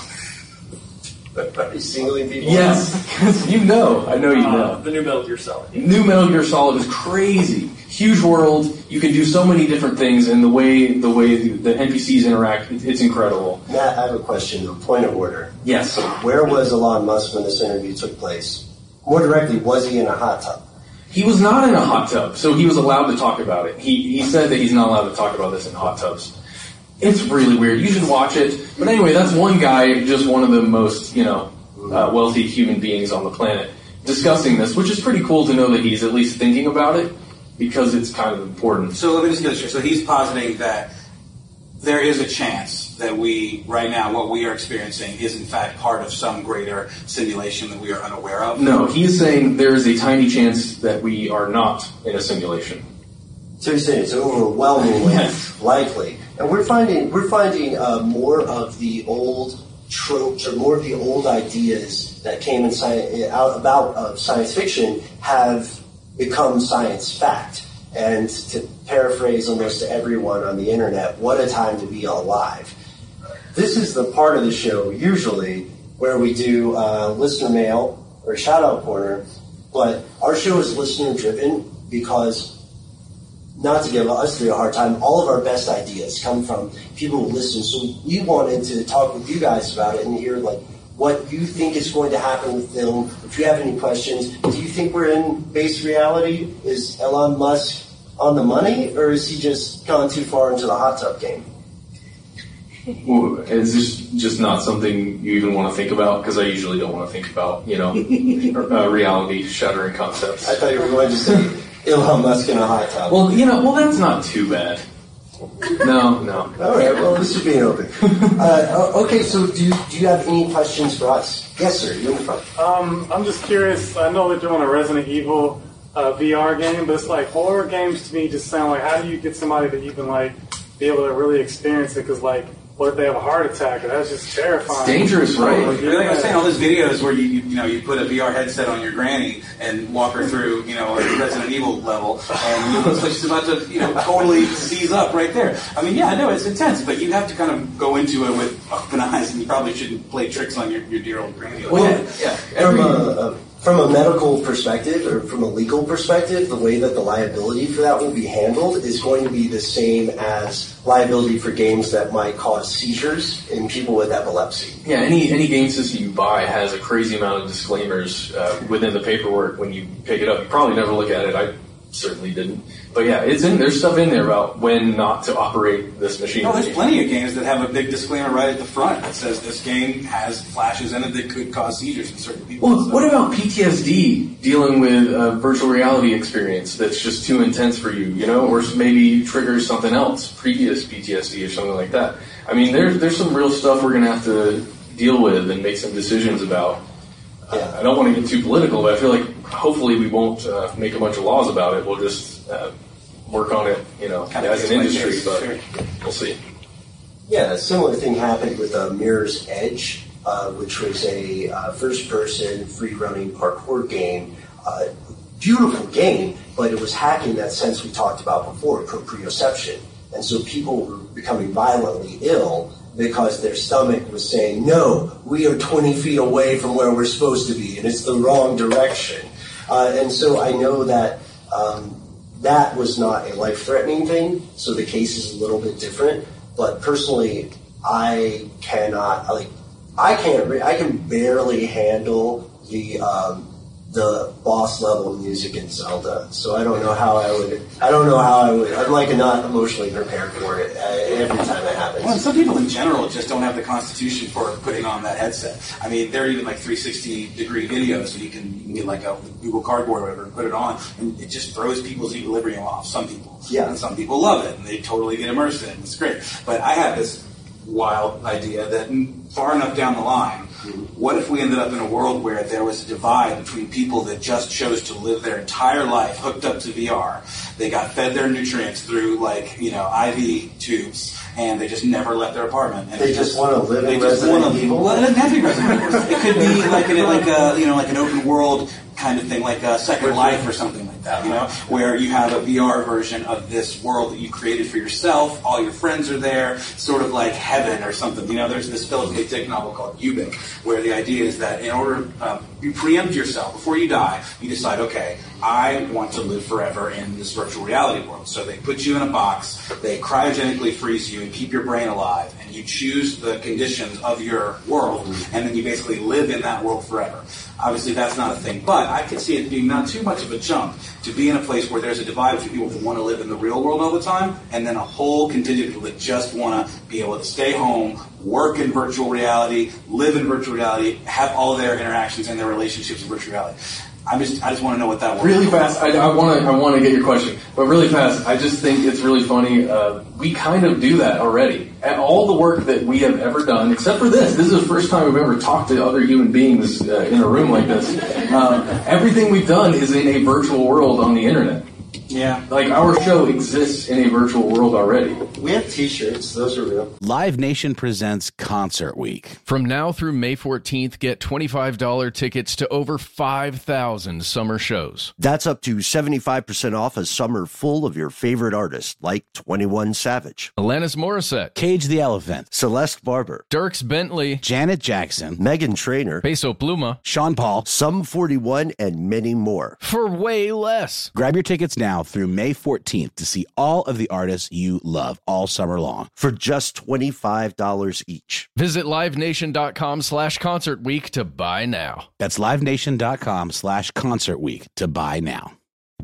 Singling people? Yes, because you know. I know you know. Uh, the new Metal Gear Solid. New Metal Gear Solid is crazy. Huge world. You can do so many different things, and the way the way the, the N P Cs interact, it, it's incredible. Matt, I have a question, a point of order. Yes. Where was Elon Musk when this interview took place? More directly, was he in a hot tub? He was not in a hot tub, so he was allowed to talk about it. He he said that he's not allowed to talk about this in hot tubs. It's really weird. You should watch it. But anyway, that's one guy, just one of the most, you know, uh, wealthy human beings on the planet, discussing this, which is pretty cool to know that he's at least thinking about it, because it's kind of important. So let me just get this straight. So he's positing that there is a chance that we, right now, what we are experiencing is in fact part of some greater simulation that we are unaware of? No, he is saying there is a tiny chance that we are not in a simulation. So you're saying it's overwhelmingly yes. likely. And we're finding we're finding uh, more of the old tropes or more of the old ideas that came in sci- out about uh, science fiction have become science fact. And to paraphrase almost everyone on the internet, what a time to be alive. This is the part of the show usually where we do uh, listener mail or shout-out corner, but our show is listener-driven because, not to give us three a hard time, all of our best ideas come from people who listen. So we wanted to talk with you guys about it and hear like what you think is going to happen with film. If you have any questions, do you think we're in base reality? Is Elon Musk on the money, or is he just gone too far into the hot tub game? Well, it's just just not something you even want to think about, because I usually don't want to think about, you know, uh, reality-shattering concepts. I thought you were going to say Elon Musk in a hot tub. Well, you know, well, that's not too bad. No, no. All right, well, this is being open. Uh, okay, so do you, do you have any questions for us? Yes, sir, you're in the front. Um, I'm just curious. I know they're doing a Resident Evil uh, V R game, but it's like horror games to me just sound like, how do you get somebody to even like be able to really experience it? Because like, what if they have a heart attack? That's just terrifying. It's dangerous, right? Oh, yeah. Like I was saying, all those videos where you, you you know you put a V R headset on your granny and walk her through you know a Resident Evil level, and it looks like she's about to you know totally seize up right there. I mean, yeah, I know it's intense, but you have to kind of go into it with open eyes, and you probably shouldn't play tricks on your, your dear old granny. Well, yeah, yeah. From a, a from a medical perspective or from a legal perspective, the way that the liability for that will be handled is going to be the same as liability for games that might cause seizures in people with epilepsy. Yeah, any any game system you buy has a crazy amount of disclaimers uh, within the paperwork when you pick it up. You probably never look at it. I certainly didn't. But yeah, it's in there's stuff in there about when not to operate this machine. Oh, there's plenty of games that have a big disclaimer right at the front that says this game has flashes in it that could cause seizures in certain people. Well, what about P T S D dealing with a virtual reality experience that's just too intense for you, you know, or maybe triggers something else, previous P T S D or something like that? I mean, there's there's some real stuff we're going to have to deal with and make some decisions about. Uh, I don't want to get too political, but I feel like hopefully we won't uh, make a bunch of laws about it. We'll just uh, work on it, you know, kind as of an industry, case, but sure. We'll see. Yeah, a similar thing happened with uh, Mirror's Edge, uh, which was a uh, first-person, free-running parkour game. Uh, beautiful game, but it was hacking that sense we talked about before, proprioception. And so people were becoming violently ill because their stomach was saying, no, we are twenty feet away from where we're supposed to be, and it's the wrong direction. Uh, and so I know that um, that was not a life-threatening thing, so the case is a little bit different. But personally, I cannot, like, I can't, re- I can barely handle the um, the boss level music in Zelda. So I don't know how I would, I don't know how I would, I'm like not emotionally prepared for it uh, every time it happens. Well, some people in general just don't have the constitution for putting on that headset. I mean, there are even like three sixty degree videos, so you can, you can get like a Google Cardboard or whatever and put it on, and it just throws people's equilibrium off. Some people. Yeah. And some people love it, and they totally get immersed in it. It's great. But I have this wild idea that far enough down the line, what if we ended up in a world where there was a divide between people that just chose to live their entire life hooked up to V R? They got fed their nutrients through, like, you know, I V tubes, and they just never left their apartment. And they just, just want to live in Resident Evil? Well, it doesn't have to be Resident Evil. It could be like, an, like a, you know, like an open world kind of thing, like a Second Life or something like that, you know, where you have a V R version of this world that you created for yourself. All your friends are there, sort of like heaven or something. You know, there's this Philip K. Dick novel called Ubik, where the idea is that in order, um, you preempt yourself before you die. You decide, okay, I want to live forever in this virtual reality world. So they put you in a box, they cryogenically freeze you and keep your brain alive, and you choose the conditions of your world, and then you basically live in that world forever. Obviously, that's not a thing, but I could see it being not too much of a jump to be in a place where there's a divide between people that want to live in the real world all the time, and then a whole contingent of people that just want to be able to stay home, work in virtual reality, live in virtual reality, have all their interactions and their relationships in virtual reality. I just, I just want to know what that was. Really fast, I, I want to, I want to get your question, but really fast, I just think it's really funny. Uh, we kind of do that already. And all the work that we have ever done, except for this, this is the first time we've ever talked to other human beings uh, in a room like this. Uh, everything we've done is in a virtual world on the internet. Yeah. Like, our show exists in a virtual world already. We have t-shirts. Those are real. Live Nation presents Concert Week. From now through May fourteenth, get twenty-five dollars tickets to over five thousand summer shows. That's up to seventy-five percent off a summer full of your favorite artists, like twenty-one Savage, Alanis Morissette, Cage the Elephant, Celeste Barber, Dierks Bentley, Janet Jackson, Meghan Trainor, Peso Pluma, Sean Paul, Sum forty-one, and many more. For way less. Grab your tickets now through May fourteenth to see all of the artists you love all summer long for just twenty-five dollars each. Visit livenation.com slash concert week to buy now. That's livenation.com slash concert week to buy now.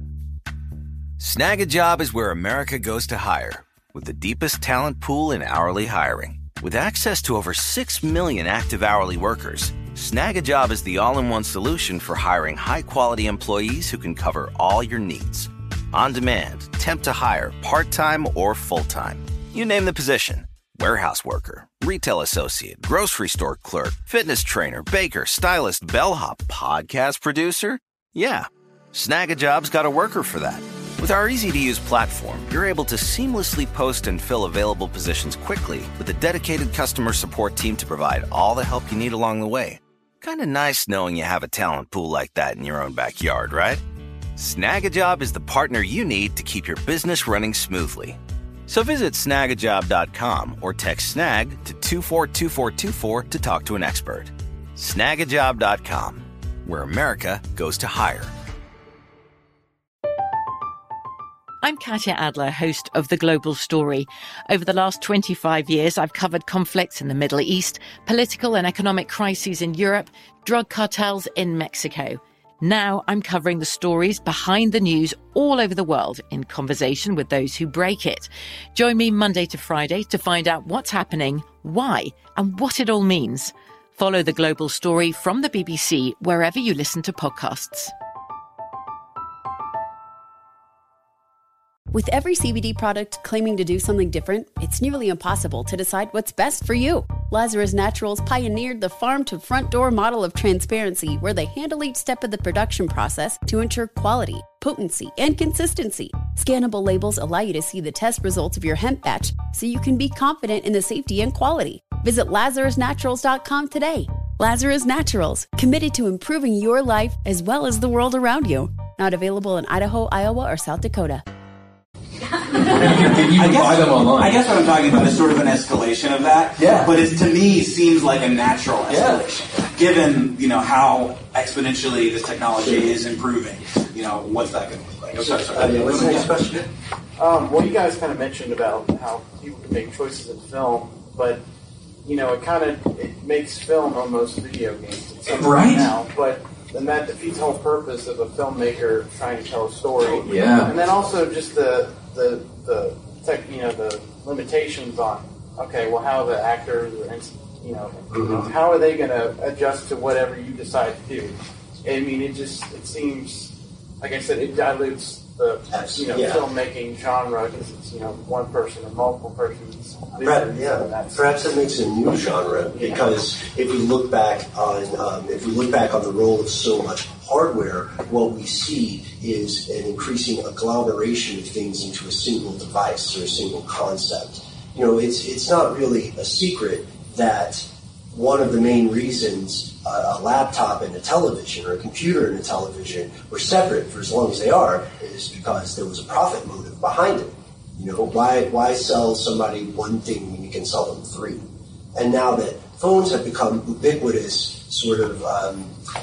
Snag a Job is where America goes to hire, with the deepest talent pool in hourly hiring. With access to over six million active hourly workers, Snag a Job is the all-in-one solution for hiring high-quality employees who can cover all your needs. On demand, temp to hire, part-time or full-time. You name the position. Warehouse worker, retail associate, grocery store clerk, fitness trainer, baker, stylist, bellhop, podcast producer. Yeah, Snag a Job's got a worker for that. With our easy-to-use platform, you're able to seamlessly post and fill available positions quickly with a dedicated customer support team to provide all the help you need along the way. Kind of nice knowing you have a talent pool like that in your own backyard, right? Snag a Job is the partner you need to keep your business running smoothly. So visit snag a job dot com or text SNAG to two four two four two four to talk to an expert. snag a job dot com, where America goes to hire. I'm Katya Adler, host of The Global Story. Over the last twenty-five years, I've covered conflicts in the Middle East, political and economic crises in Europe, drug cartels in Mexico. Now I'm covering the stories behind the news all over the world in conversation with those who break it. Join me Monday to Friday to find out what's happening, why, and what it all means. Follow The Global Story from the B B C wherever you listen to podcasts. With every C B D product claiming to do something different, it's nearly impossible to decide what's best for you. Lazarus Naturals pioneered the farm-to-front-door model of transparency, where they handle each step of the production process to ensure quality, potency, and consistency. Scannable labels allow you to see the test results of your hemp batch so you can be confident in the safety and quality. Visit Lazarus Naturals dot com today. Lazarus Naturals, committed to improving your life as well as the world around you. Not available in Idaho, Iowa, or South Dakota. you can buy them online. I guess what I'm talking about is sort of an escalation of that. Yeah. But it, to me, seems like a natural escalation. Yeah. Given, you know, how exponentially this technology is improving. You know, what's that going to look like? Oh, sorry, sorry. Uh, yeah, what's the next question? Um, well, you guys kind of mentioned about how people can make choices in film, but, you know, it kind of it makes film almost video games. in some way Right. Now, but then that defeats the whole purpose of a filmmaker trying to tell a story. Yeah. And then also just the the the tech, you know, the limitations on okay, well, how the actors or you know, Mhm. how are they going to adjust to whatever you decide to do? I mean, it just it seems like I said, it dilutes the you know Yeah. filmmaking genre because it's you know one person or multiple persons. Perhaps, yeah, perhaps it makes a new genre because if we look back on um, if we look back on the role of so much hardware, what we see is an increasing agglomeration of things into a single device or a single concept. You know, it's it's not really a secret that one of the main reasons uh, a laptop and a television or a computer and a television were separate for as long as they are is because there was a profit motive behind it. You know, why why sell somebody one thing when you can sell them three? And now that phones have become ubiquitous, sort of um,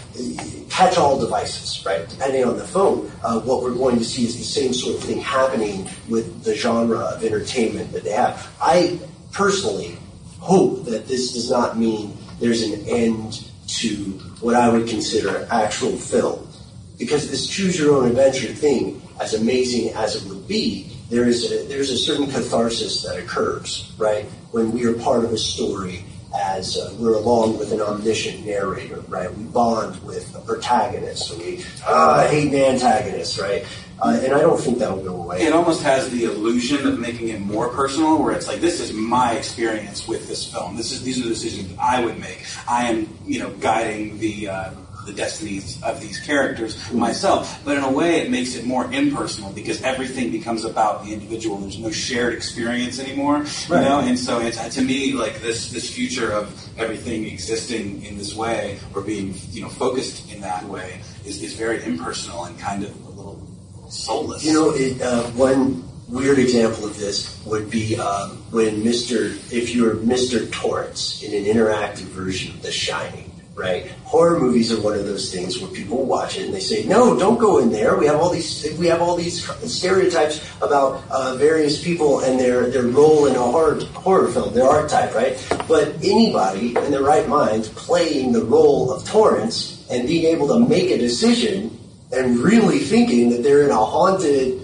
catch-all devices, right? Depending on the phone, uh, what we're going to see is the same sort of thing happening with the genre of entertainment that they have. I personally hope that this does not mean there's an end to what I would consider actual film. Because this choose-your-own-adventure thing, as amazing as it would be, there is a, there's a certain catharsis that occurs, right? When we are part of a story as uh, we're along with an omniscient narrator, right? We bond with a protagonist, and we uh, hate an antagonist, right? Uh, and I don't think that'll go away. It almost has the illusion of making it more personal, where it's like, this is my experience with this film. This is these are the decisions that I would make. I am, you know, guiding the uh, the destinies of these characters myself. But in a way, it makes it more impersonal because everything becomes about the individual. There's no shared experience anymore, you Right. know. And so, it's to me like this this future of everything existing in this way or being, you know, focused in that way is is very impersonal and kind of a little soulless. You know, it, uh, one weird example of this would be um, when Mister if you're Mister Torrance in an interactive version of The Shining, right? Horror movies are one of those things where people watch it and they say, "No, don't go in there. We have all these we have all these stereotypes about uh, various people and their their role in a horror horror film, their archetype, right?" But anybody in their right mind playing the role of Torrance and being able to make a decision and really thinking that they're in a haunted,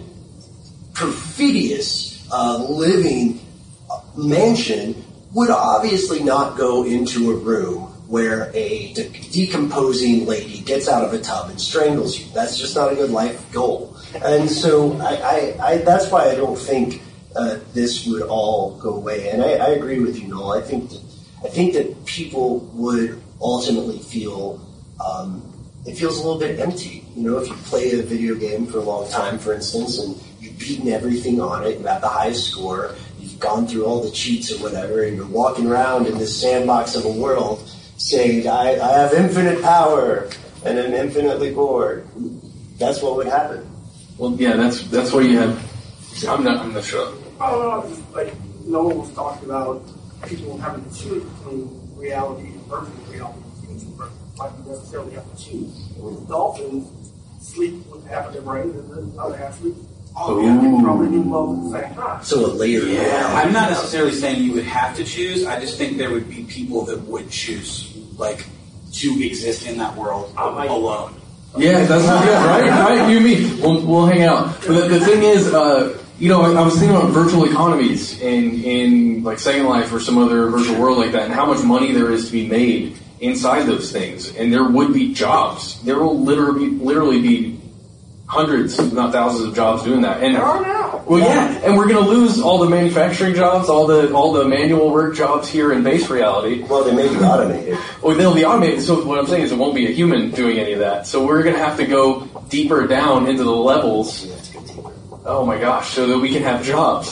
perfidious, uh, living mansion would obviously not go into a room where a de- decomposing lady gets out of a tub and strangles you. That's just not a good life goal. And so I, I, I that's why I don't think uh, this would all go away. And I, I agree with you, Noel. I think that I think that people would ultimately feel um, it feels a little bit empty. You know, if you play a video game for a long time, for instance, and you've beaten everything on it, you have the highest score, you've gone through all the cheats or whatever, and you're walking around in this sandbox of a world saying, I, I have infinite power and I'm infinitely bored. That's what would happen. Well, yeah, that's that's why you have. I'm not. I'm not sure. Uh, like Noah was talking about people having to choose between reality and virtual reality. Like you necessarily have to choose. Dolphins sleep with half of their brain and the other half sleep. All the people probably do both at the same time. So a layer. Yeah, I'm not necessarily saying you would have to choose. I just think there would be people that would choose, like, to exist in that world alone. Yeah, that's yeah, right. Right, you mean we'll, we'll hang out. But the, the thing is, uh, you know, I, I was thinking about virtual economies in in like Second Life or some other virtual world like that, and how much money there is to be made inside those things. And there would be jobs. There will literally literally be hundreds, if not thousands, of jobs doing that. And there are now. Well, yeah, and we're going to lose all the manufacturing jobs, all the all the manual work jobs here in base reality. Well, they may be automated. Or they'll be automated. So what I'm saying is, it won't be a human doing any of that. So we're going to have to go deeper down into the levels Oh my gosh, so that we can have jobs.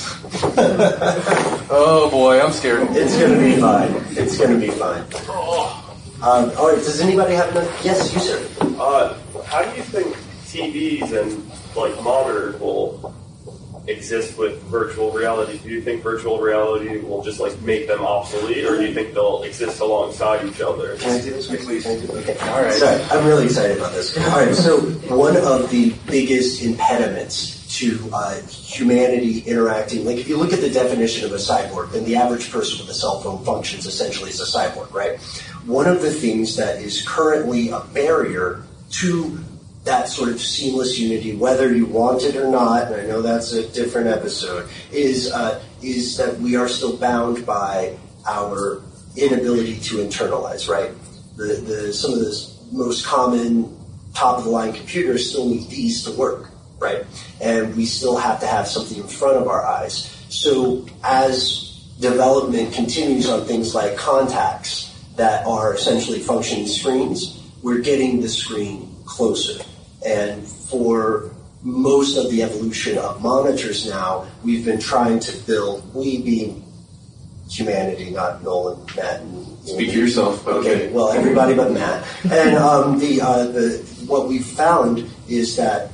Oh boy, I'm scared. It's going to be fine. It's going to be fine. Um, all right, does anybody have another? Yes, you, sir. Uh, how do you think T Vs and like monitors will exist with virtual reality? Do you think virtual reality will just like make them obsolete, or do you think they'll exist alongside each other? Can I do this quickly? Can I do Okay. All right. Sorry, I'm really excited about this. All right, so one of the biggest impediments to uh, humanity interacting, like if you look at the definition of a cyborg, then the average person with a cell phone functions essentially as a cyborg, right? One of the things that is currently a barrier to that sort of seamless unity, whether you want it or not, and I know that's a different episode, is uh, is that we are still bound by our inability to internalize, right? The, the some of the most common top-of-the-line computers still need these to work, right? And we still have to have something in front of our eyes. So as development continues on things like contacts that are essentially functioning screens, we're getting the screen closer. And for most of the evolution of monitors now, we've been trying to build, we being humanity, not Nolan, Matt, and Speak for yourself. Okay, okay, well, everybody but Matt. And um, the uh, the what we've found is that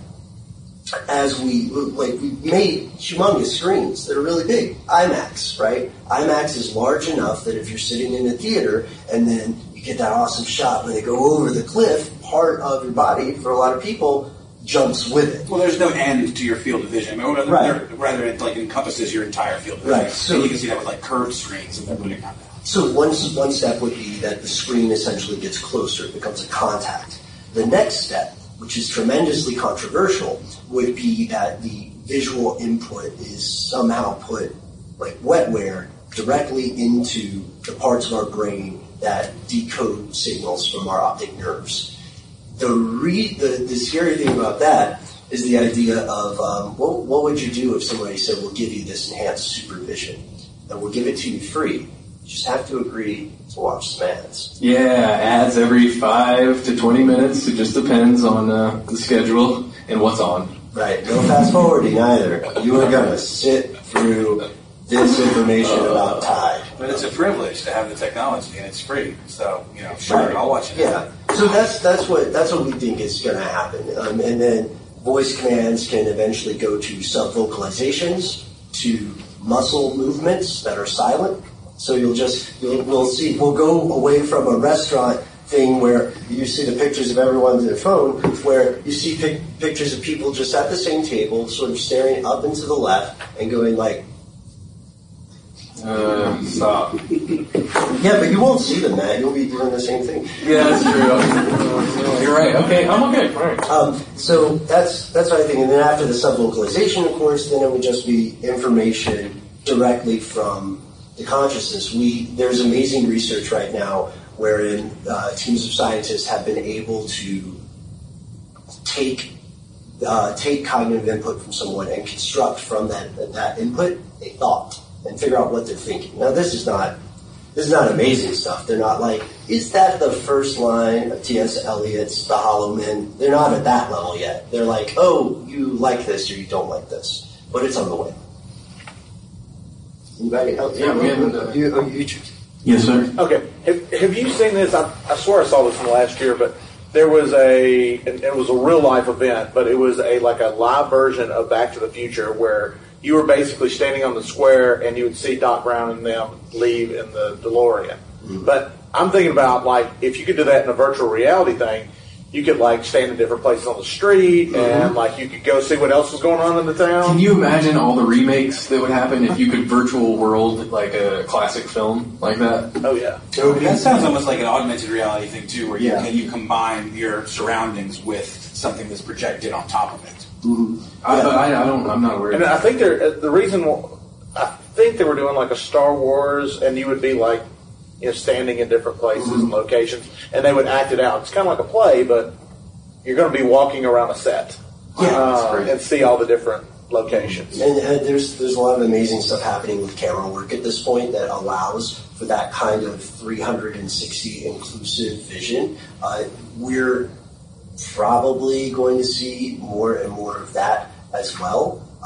as we like we made humongous screens that are really big, IMAX, right? IMAX is large enough that if you're sitting in a theater and then you get that awesome shot when they go over the cliff, part of your body for a lot of people jumps with it. Well, there's no end to your field of vision. I mean, rather, right. rather it like encompasses your entire field of vision. Right. So and you can see that with like curved screens that they're putting on now. So one one step would be that the screen essentially gets closer, it becomes a contact. The next step, which is tremendously controversial, would be that the visual input is somehow put, like wetware, directly into the parts of our brain that decode signals from our optic nerves. The, re- the, the scary thing about that is the idea of um, what, what would you do if somebody said, we'll give you this enhanced supervision, and we'll give it to you free. You just have to agree to watch some ads. Yeah, ads every five to twenty minutes. It just depends on uh, the schedule and what's on. Right. No fast forwarding either. You are going to sit through this information about Tide. But it's a privilege to have the technology, and it's free. So, you know, sure, Right. I'll watch it. Yeah. So that's that's what that's what we think is going to happen. Um, and then voice commands can eventually go to sub-vocalizations, to muscle movements that are silent. So you'll just, you'll, we'll see, we'll go away from a restaurant thing where you see the pictures of everyone on their phone, where you see pic- pictures of people just at the same table, sort of staring up and to the left and going like, Uh, stop. yeah, but you won't see them, Matt. You'll be doing the same thing. Yeah, that's true. You're right. Okay, I'm okay. All right. Um, so that's that's what I think. And then after the sub-vocalization, of course, then it would just be information directly from the consciousness. We there's amazing research right now wherein uh, teams of scientists have been able to take uh, take cognitive input from someone and construct from that that input a thought and figure out what they're thinking. Now, this is not this is not amazing stuff. They're not like, is that the first line of T S Eliot's The Hollow Men? They're not at that level yet. They're like, oh, you like this or you don't like this, but it's on the way. Anybody else? Yeah, we haven't. Uh, you, oh, you choose. Yes, sir. Okay. Have, have you seen this? I, I swear I saw this from last year, but there was a, and it was a real life event, but it was a like a live version of Back to the Future where you were basically standing on the square and you would see Doc Brown and them leave in the DeLorean. Mm-hmm. But I'm thinking about like if you could do that in a virtual reality thing, you could like stand in different places on the street mm-hmm. and like you could go see what else was going on in the town. Can you imagine all the remakes that would happen if you could virtual world like a classic film like that? Oh yeah. That sounds almost like an augmented reality thing too, where you Yeah. can you combine your surroundings with something that's projected on top of it. Mm-hmm. I, I, I don't. I'm not aware. And I think they're the reason. I think they were doing like a Star Wars, and you would be like, you know, standing in different places mm-hmm. and locations, and they would act it out. It's kind of like a play, but you're going to be walking around a set Yeah, uh, and see all the different locations. And uh, there's there's a lot of amazing stuff happening with camera work at this point that allows for that kind of three sixty inclusive vision. Uh, we're probably going to see more and more of that as well.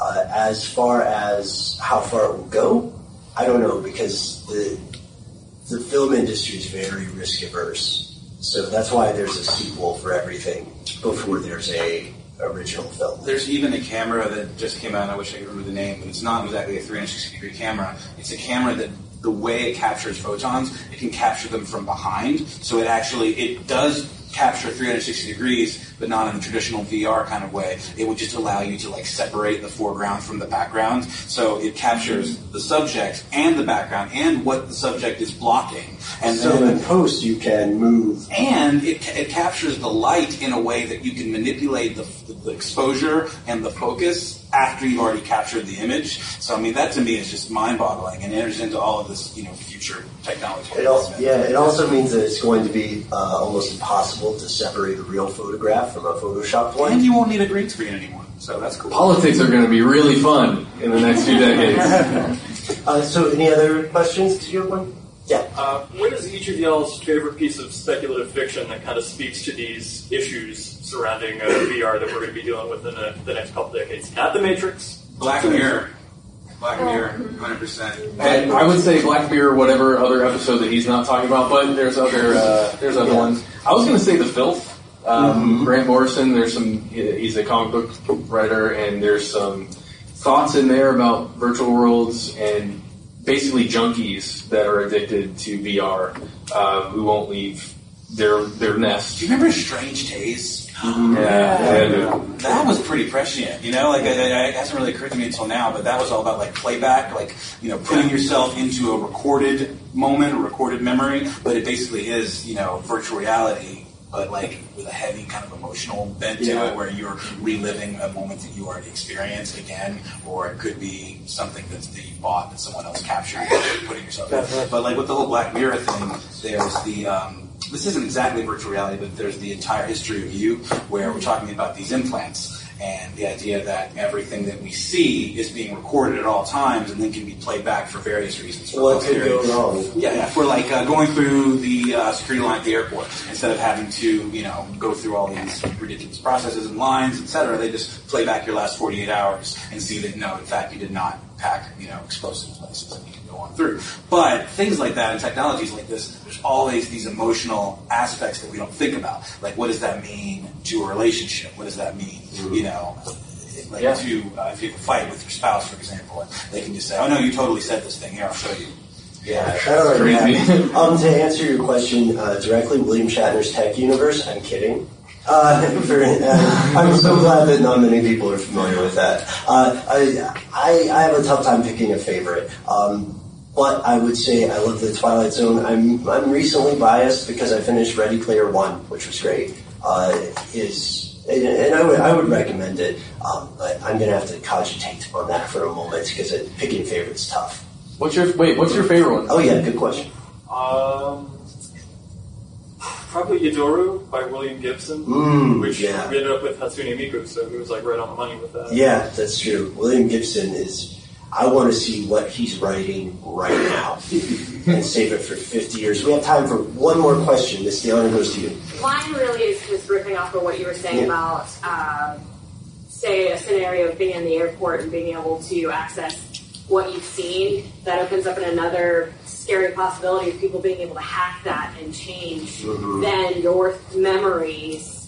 Uh, as far as how far it will go, I don't know, because the the film industry is very risk averse. So that's why there's a sequel for everything before there's a original film. There's even a camera that just came out, I wish I could remember the name, but it's not exactly a three hundred sixty degree camera. It's a camera that the way it captures photons, it can capture them from behind. So it actually, it does capture three hundred sixty degrees, but not in the traditional V R kind of way. It would just allow you to like separate the foreground from the background. So it captures the subject and the background and what the subject is blocking. And so then, in post you can move. And it, it captures the light in a way that you can manipulate the, the exposure and the focus after you've already captured the image. So I mean, that to me is just mind-boggling and enters into all of this, you know, future technology. It also, yeah, it also means that it's going to be uh, almost impossible to separate a real photograph from a Photoshop one. And you won't need a green screen anymore, so that's cool. Politics are going to be really fun in the next few decades. uh, so any other questions? Did you have one? Yeah. Uh, what is each of y'all's favorite piece of speculative fiction that kind of speaks to these issues surrounding uh, V R that we're going to be dealing with in the, the next couple decades? Not The Matrix. Black Mirror. Black Mirror, one hundred percent. And I would say Black Mirror, whatever other episode that he's not talking about, but there's other uh, there's other yeah. ones. I was going to say The Filth. Um, mm-hmm. Grant Morrison, there's some, he's a comic book writer, and there's some thoughts in there about virtual worlds and basically junkies that are addicted to V R uh, who won't leave their their nest. Do you remember Strange Days? Mm-hmm. Yeah, yeah. That was pretty prescient, you know. Like it, it hasn't really occurred to me until now, but that was all about like playback, like you know, putting yourself into a recorded moment, a recorded memory. But it basically is, you know, virtual reality, but like with a heavy kind of emotional bent to Yeah. it, where you're reliving a moment that you already experienced again, or it could be something that's that you bought that someone else captured, putting yourself in. But like with the whole Black Mirror thing, there's the. Um, This isn't exactly virtual reality, but there's the entire history of you, where we're talking about these implants and the idea that everything that we see is being recorded at all times and then can be played back for various reasons. For What could posterity. go wrong? Yeah, yeah. For like uh, going through the uh, security line at the airport, instead of having to, you know, go through all these ridiculous processes and lines, et cetera, they just play back your last forty-eight hours and see that no, in fact, you did not pack, you know, explosive places and you can go on through. But things like that and technologies like this, there's always these emotional aspects that we don't think about. Like, what does that mean to a relationship? What does that mean, mm-hmm. you know, like Yeah. to, uh, if you have a fight with your spouse, for example, and they can just say, oh no, you totally said this thing, here, I'll show you. Yeah, that already happened. Um, to answer your question uh, directly, William Shatner's Tech Universe, I'm kidding. Uh, for, uh, I'm so glad that not many people are familiar with that. Uh, I, I, I have a tough time picking a favorite. Um, but I would say I love the Twilight Zone. I'm I'm recently biased because I finished Ready Player One, which was great. Uh, is and, and I would I would recommend it, um, but I'm gonna have to cogitate on that for a moment because picking favorite's tough. What's your wait? What's your favorite one? Oh yeah, good question. Um, probably Yodoru by William Gibson, Mm, which yeah. we ended up with Hatsune Miku, so he was like right on the money with that. Yeah, that's true. William Gibson is. I want to see what he's writing right now and save it for fifty years. We have time for one more question. Miss the honor goes to you. Mine really is just riffing off of what you were saying Yeah. about, um, say, a scenario of being in the airport and being able to access what you've seen. That opens up in another scary possibility of people being able to hack that and change Mhm. then your memories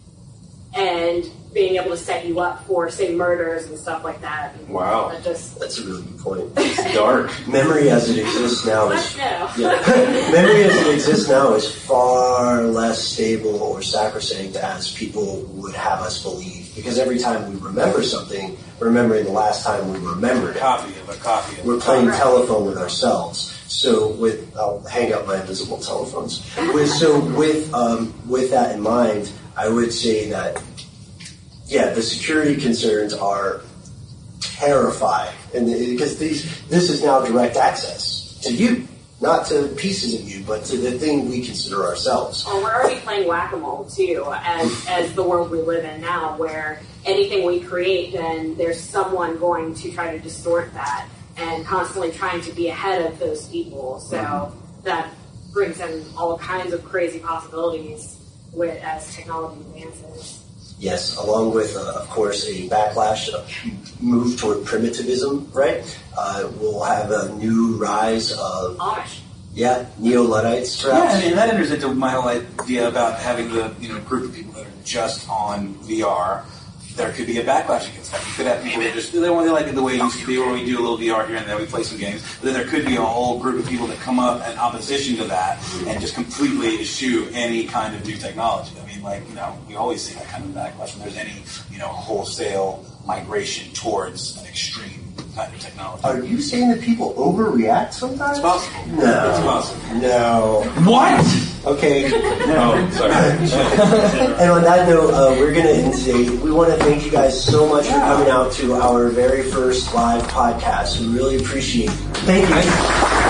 and being able to set you up for, say, murders and stuff like that. And Wow. that just, That's a really good point. It's dark. Memory as it exists now is Let's know. yeah. Memory as it exists now is far less stable or sacrosanct as people would have us believe. Because every time we remember something, we're remembering the last time we remembered it. Copy of a copy of We're a playing copy. telephone with ourselves. So with, I'll hang up my invisible telephones. With, so with um, with that in mind, I would say that, yeah, the security concerns are terrifying, and because these this is now direct access to you, not to pieces of you, but to the thing we consider ourselves. Well, we're already playing whack-a-mole, too, as, as the world we live in now, where anything we create, then there's someone going to try to distort that and constantly trying to be ahead of those people. So mm-hmm. that brings in all kinds of crazy possibilities with as technology advances. Yes, along with, uh, of course, a backlash, a move toward primitivism, right? Uh, we'll have a new rise of... Amish. Yeah, neo-Luddites, Yeah, perhaps. and that enters into my whole idea about having the you know group of people that are just on V R. There could be a backlash against that. You could have people that just they want to like it the way it used to be, where we do a little V R here and there, we play some games. But then there could be a whole group of people that come up in opposition to that and just completely eschew any kind of new technology. I mean, like you know, we always see that kind of backlash when there's any you know wholesale migration towards an extreme kind of technology. Are you saying that people overreact sometimes? It's possible. No. It's possible. No. What? Okay. Oh, sorry. And on that note, uh, we're going to end today. We want to thank you guys so much for coming out to our very first live podcast. We really appreciate it. Thank you.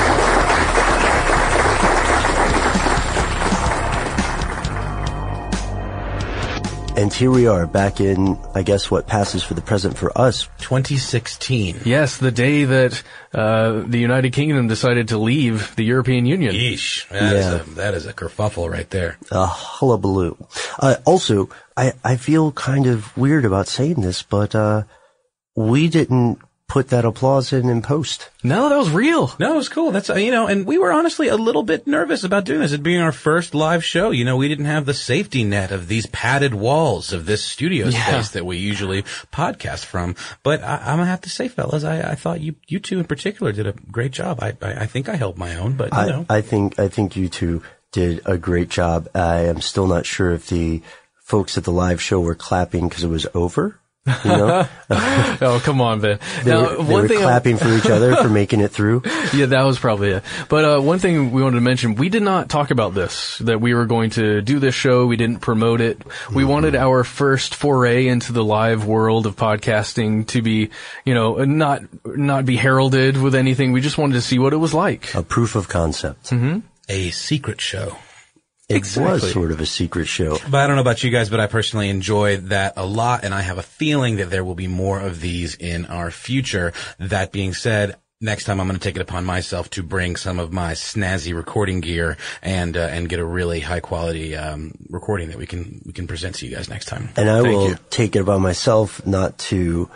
And here we are back in, I guess, what passes for the present for us. twenty sixteen. Yes, the day that uh, the United Kingdom decided to leave the European Union. Yeesh. That, Yeah. is a, that is a kerfuffle right there. A hullabaloo. Uh, also, I, I feel kind of weird about saying this, but uh, we didn't put that applause in in post. No, that was real. No, it was cool. That's, uh, you know, and we were honestly a little bit nervous about doing this. It being our first live show. You know, we didn't have the safety net of these padded walls of this studio Yeah. space that we usually podcast from. But I, I'm gonna have to say, fellas, I, I thought you, you two in particular did a great job. I, I, I think I held my own, but you I, know. I think I think you two did a great job. I am still not sure if the folks at the live show were clapping because it was over. You know? Oh, come on, Ben. They now, were, they one were thing clapping for each other for making it through. Yeah, that was probably it. But uh, one thing we wanted to mention, we did not talk about this, that we were going to do this show. We didn't promote it. We Mm-hmm. wanted our first foray into the live world of podcasting to be, you know, not not be heralded with anything. We just wanted to see what it was like. A proof of concept. Mm-hmm. A secret show. It Exactly. was sort of a secret show. But I don't know about you guys, but I personally enjoyed that a lot, and I have a feeling that there will be more of these in our future. That being said, next time I'm going to take it upon myself to bring some of my snazzy recording gear and uh, and get a really high quality um, recording that we can we can present to you guys next time. And I Thank will you. take it upon myself not to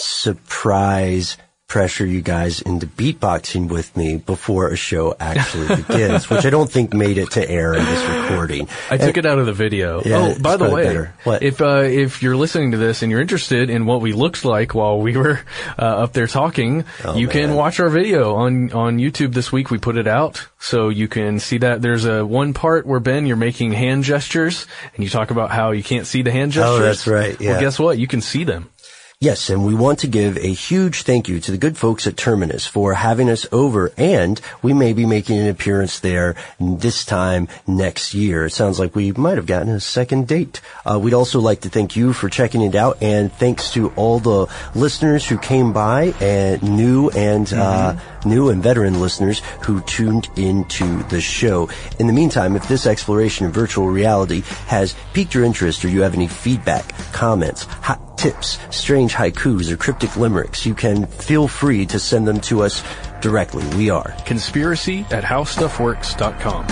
surprise pressure you guys into beatboxing with me before a show actually begins, which I don't think made it to air in this recording. I took it out of the video. Yeah, oh, it's by the probably way, better. What? if uh, if you're listening to this and you're interested in what we looked like while we were uh, up there talking, Oh, you man. can watch our video on on YouTube this week. We put it out, so you can see that. There's a one part where, Ben, you're making hand gestures, and you talk about how you can't see the hand gestures. Oh, that's right, yeah. Well, guess what? You can see them. Yes, and we want to give a huge thank you to the good folks at Terminus for having us over, and we may be making an appearance there this time next year. It sounds like we might have gotten a second date. Uh, we'd also like to thank you for checking it out, and thanks to all the listeners who came by, and new and uh, new and veteran listeners who tuned into the show. In the meantime, if this exploration of virtual reality has piqued your interest, or you have any feedback, comments, hot tips, strange haikus, or cryptic limericks, you can feel free to send them to us directly. We are Conspiracy at how stuff works dot com.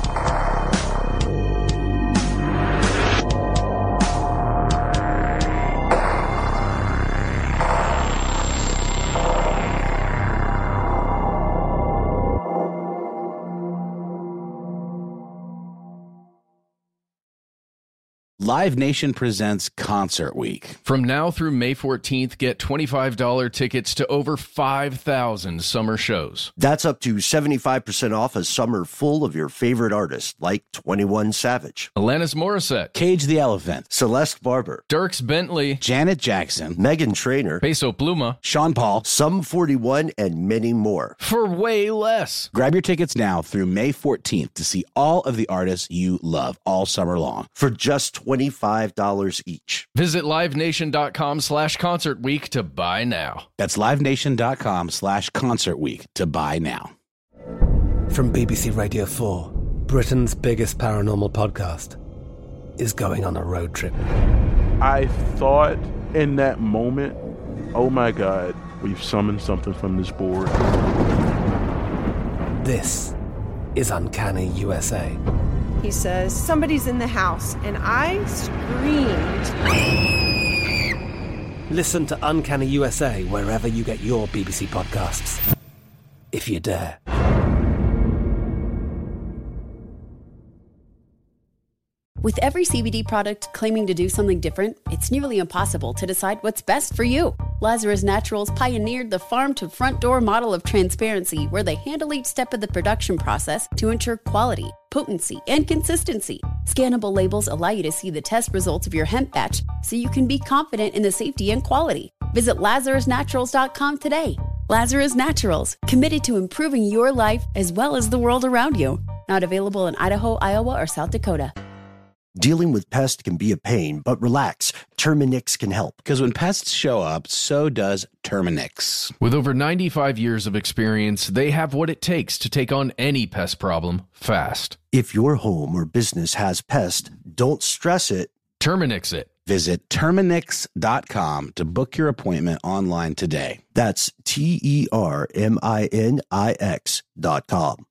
Live Nation presents Concert Week. From now through May fourteenth, get twenty-five dollars tickets to over five thousand summer shows. That's up to seventy-five percent off a summer full of your favorite artists, like twenty-one Savage, Alanis Morissette, Cage the Elephant, Celeste Barber, Dierks Bentley, Janet Jackson, Meghan Trainor, Peso Pluma, Sean Paul, Sum forty-one, and many more. for way less. Grab your tickets now through May fourteenth to see all of the artists you love all summer long. For just twenty-five dollars each. Visit livenation.com slash concert week to buy now. That's livenation.com slash concert week to buy now. From B B C Radio four, Britain's biggest paranormal podcast is going on a road trip. I thought in that moment, oh my God, we've summoned something from this board. This is Uncanny U S A. He says, somebody's in the house, and I screamed. Listen to Uncanny U S A wherever you get your B B C podcasts, if you dare. With every C B D product claiming to do something different, it's nearly impossible to decide what's best for you. Lazarus Naturals pioneered the farm-to-front-door model of transparency, where they handle each step of the production process to ensure quality, potency, and consistency. Scannable labels allow you to see the test results of your hemp batch, so you can be confident in the safety and quality. Visit lazarus naturals dot com today. Lazarus Naturals, committed to improving your life as well as the world around you. Not available in Idaho, Iowa, or South Dakota. Dealing with pests can be a pain, but relax. Terminix can help. Because when pests show up, so does Terminix. With over ninety-five years of experience, they have what it takes to take on any pest problem fast. If your home or business has pests, don't stress it. Terminix it. Visit Terminix dot com to book your appointment online today. That's T E R M I N I X dot com.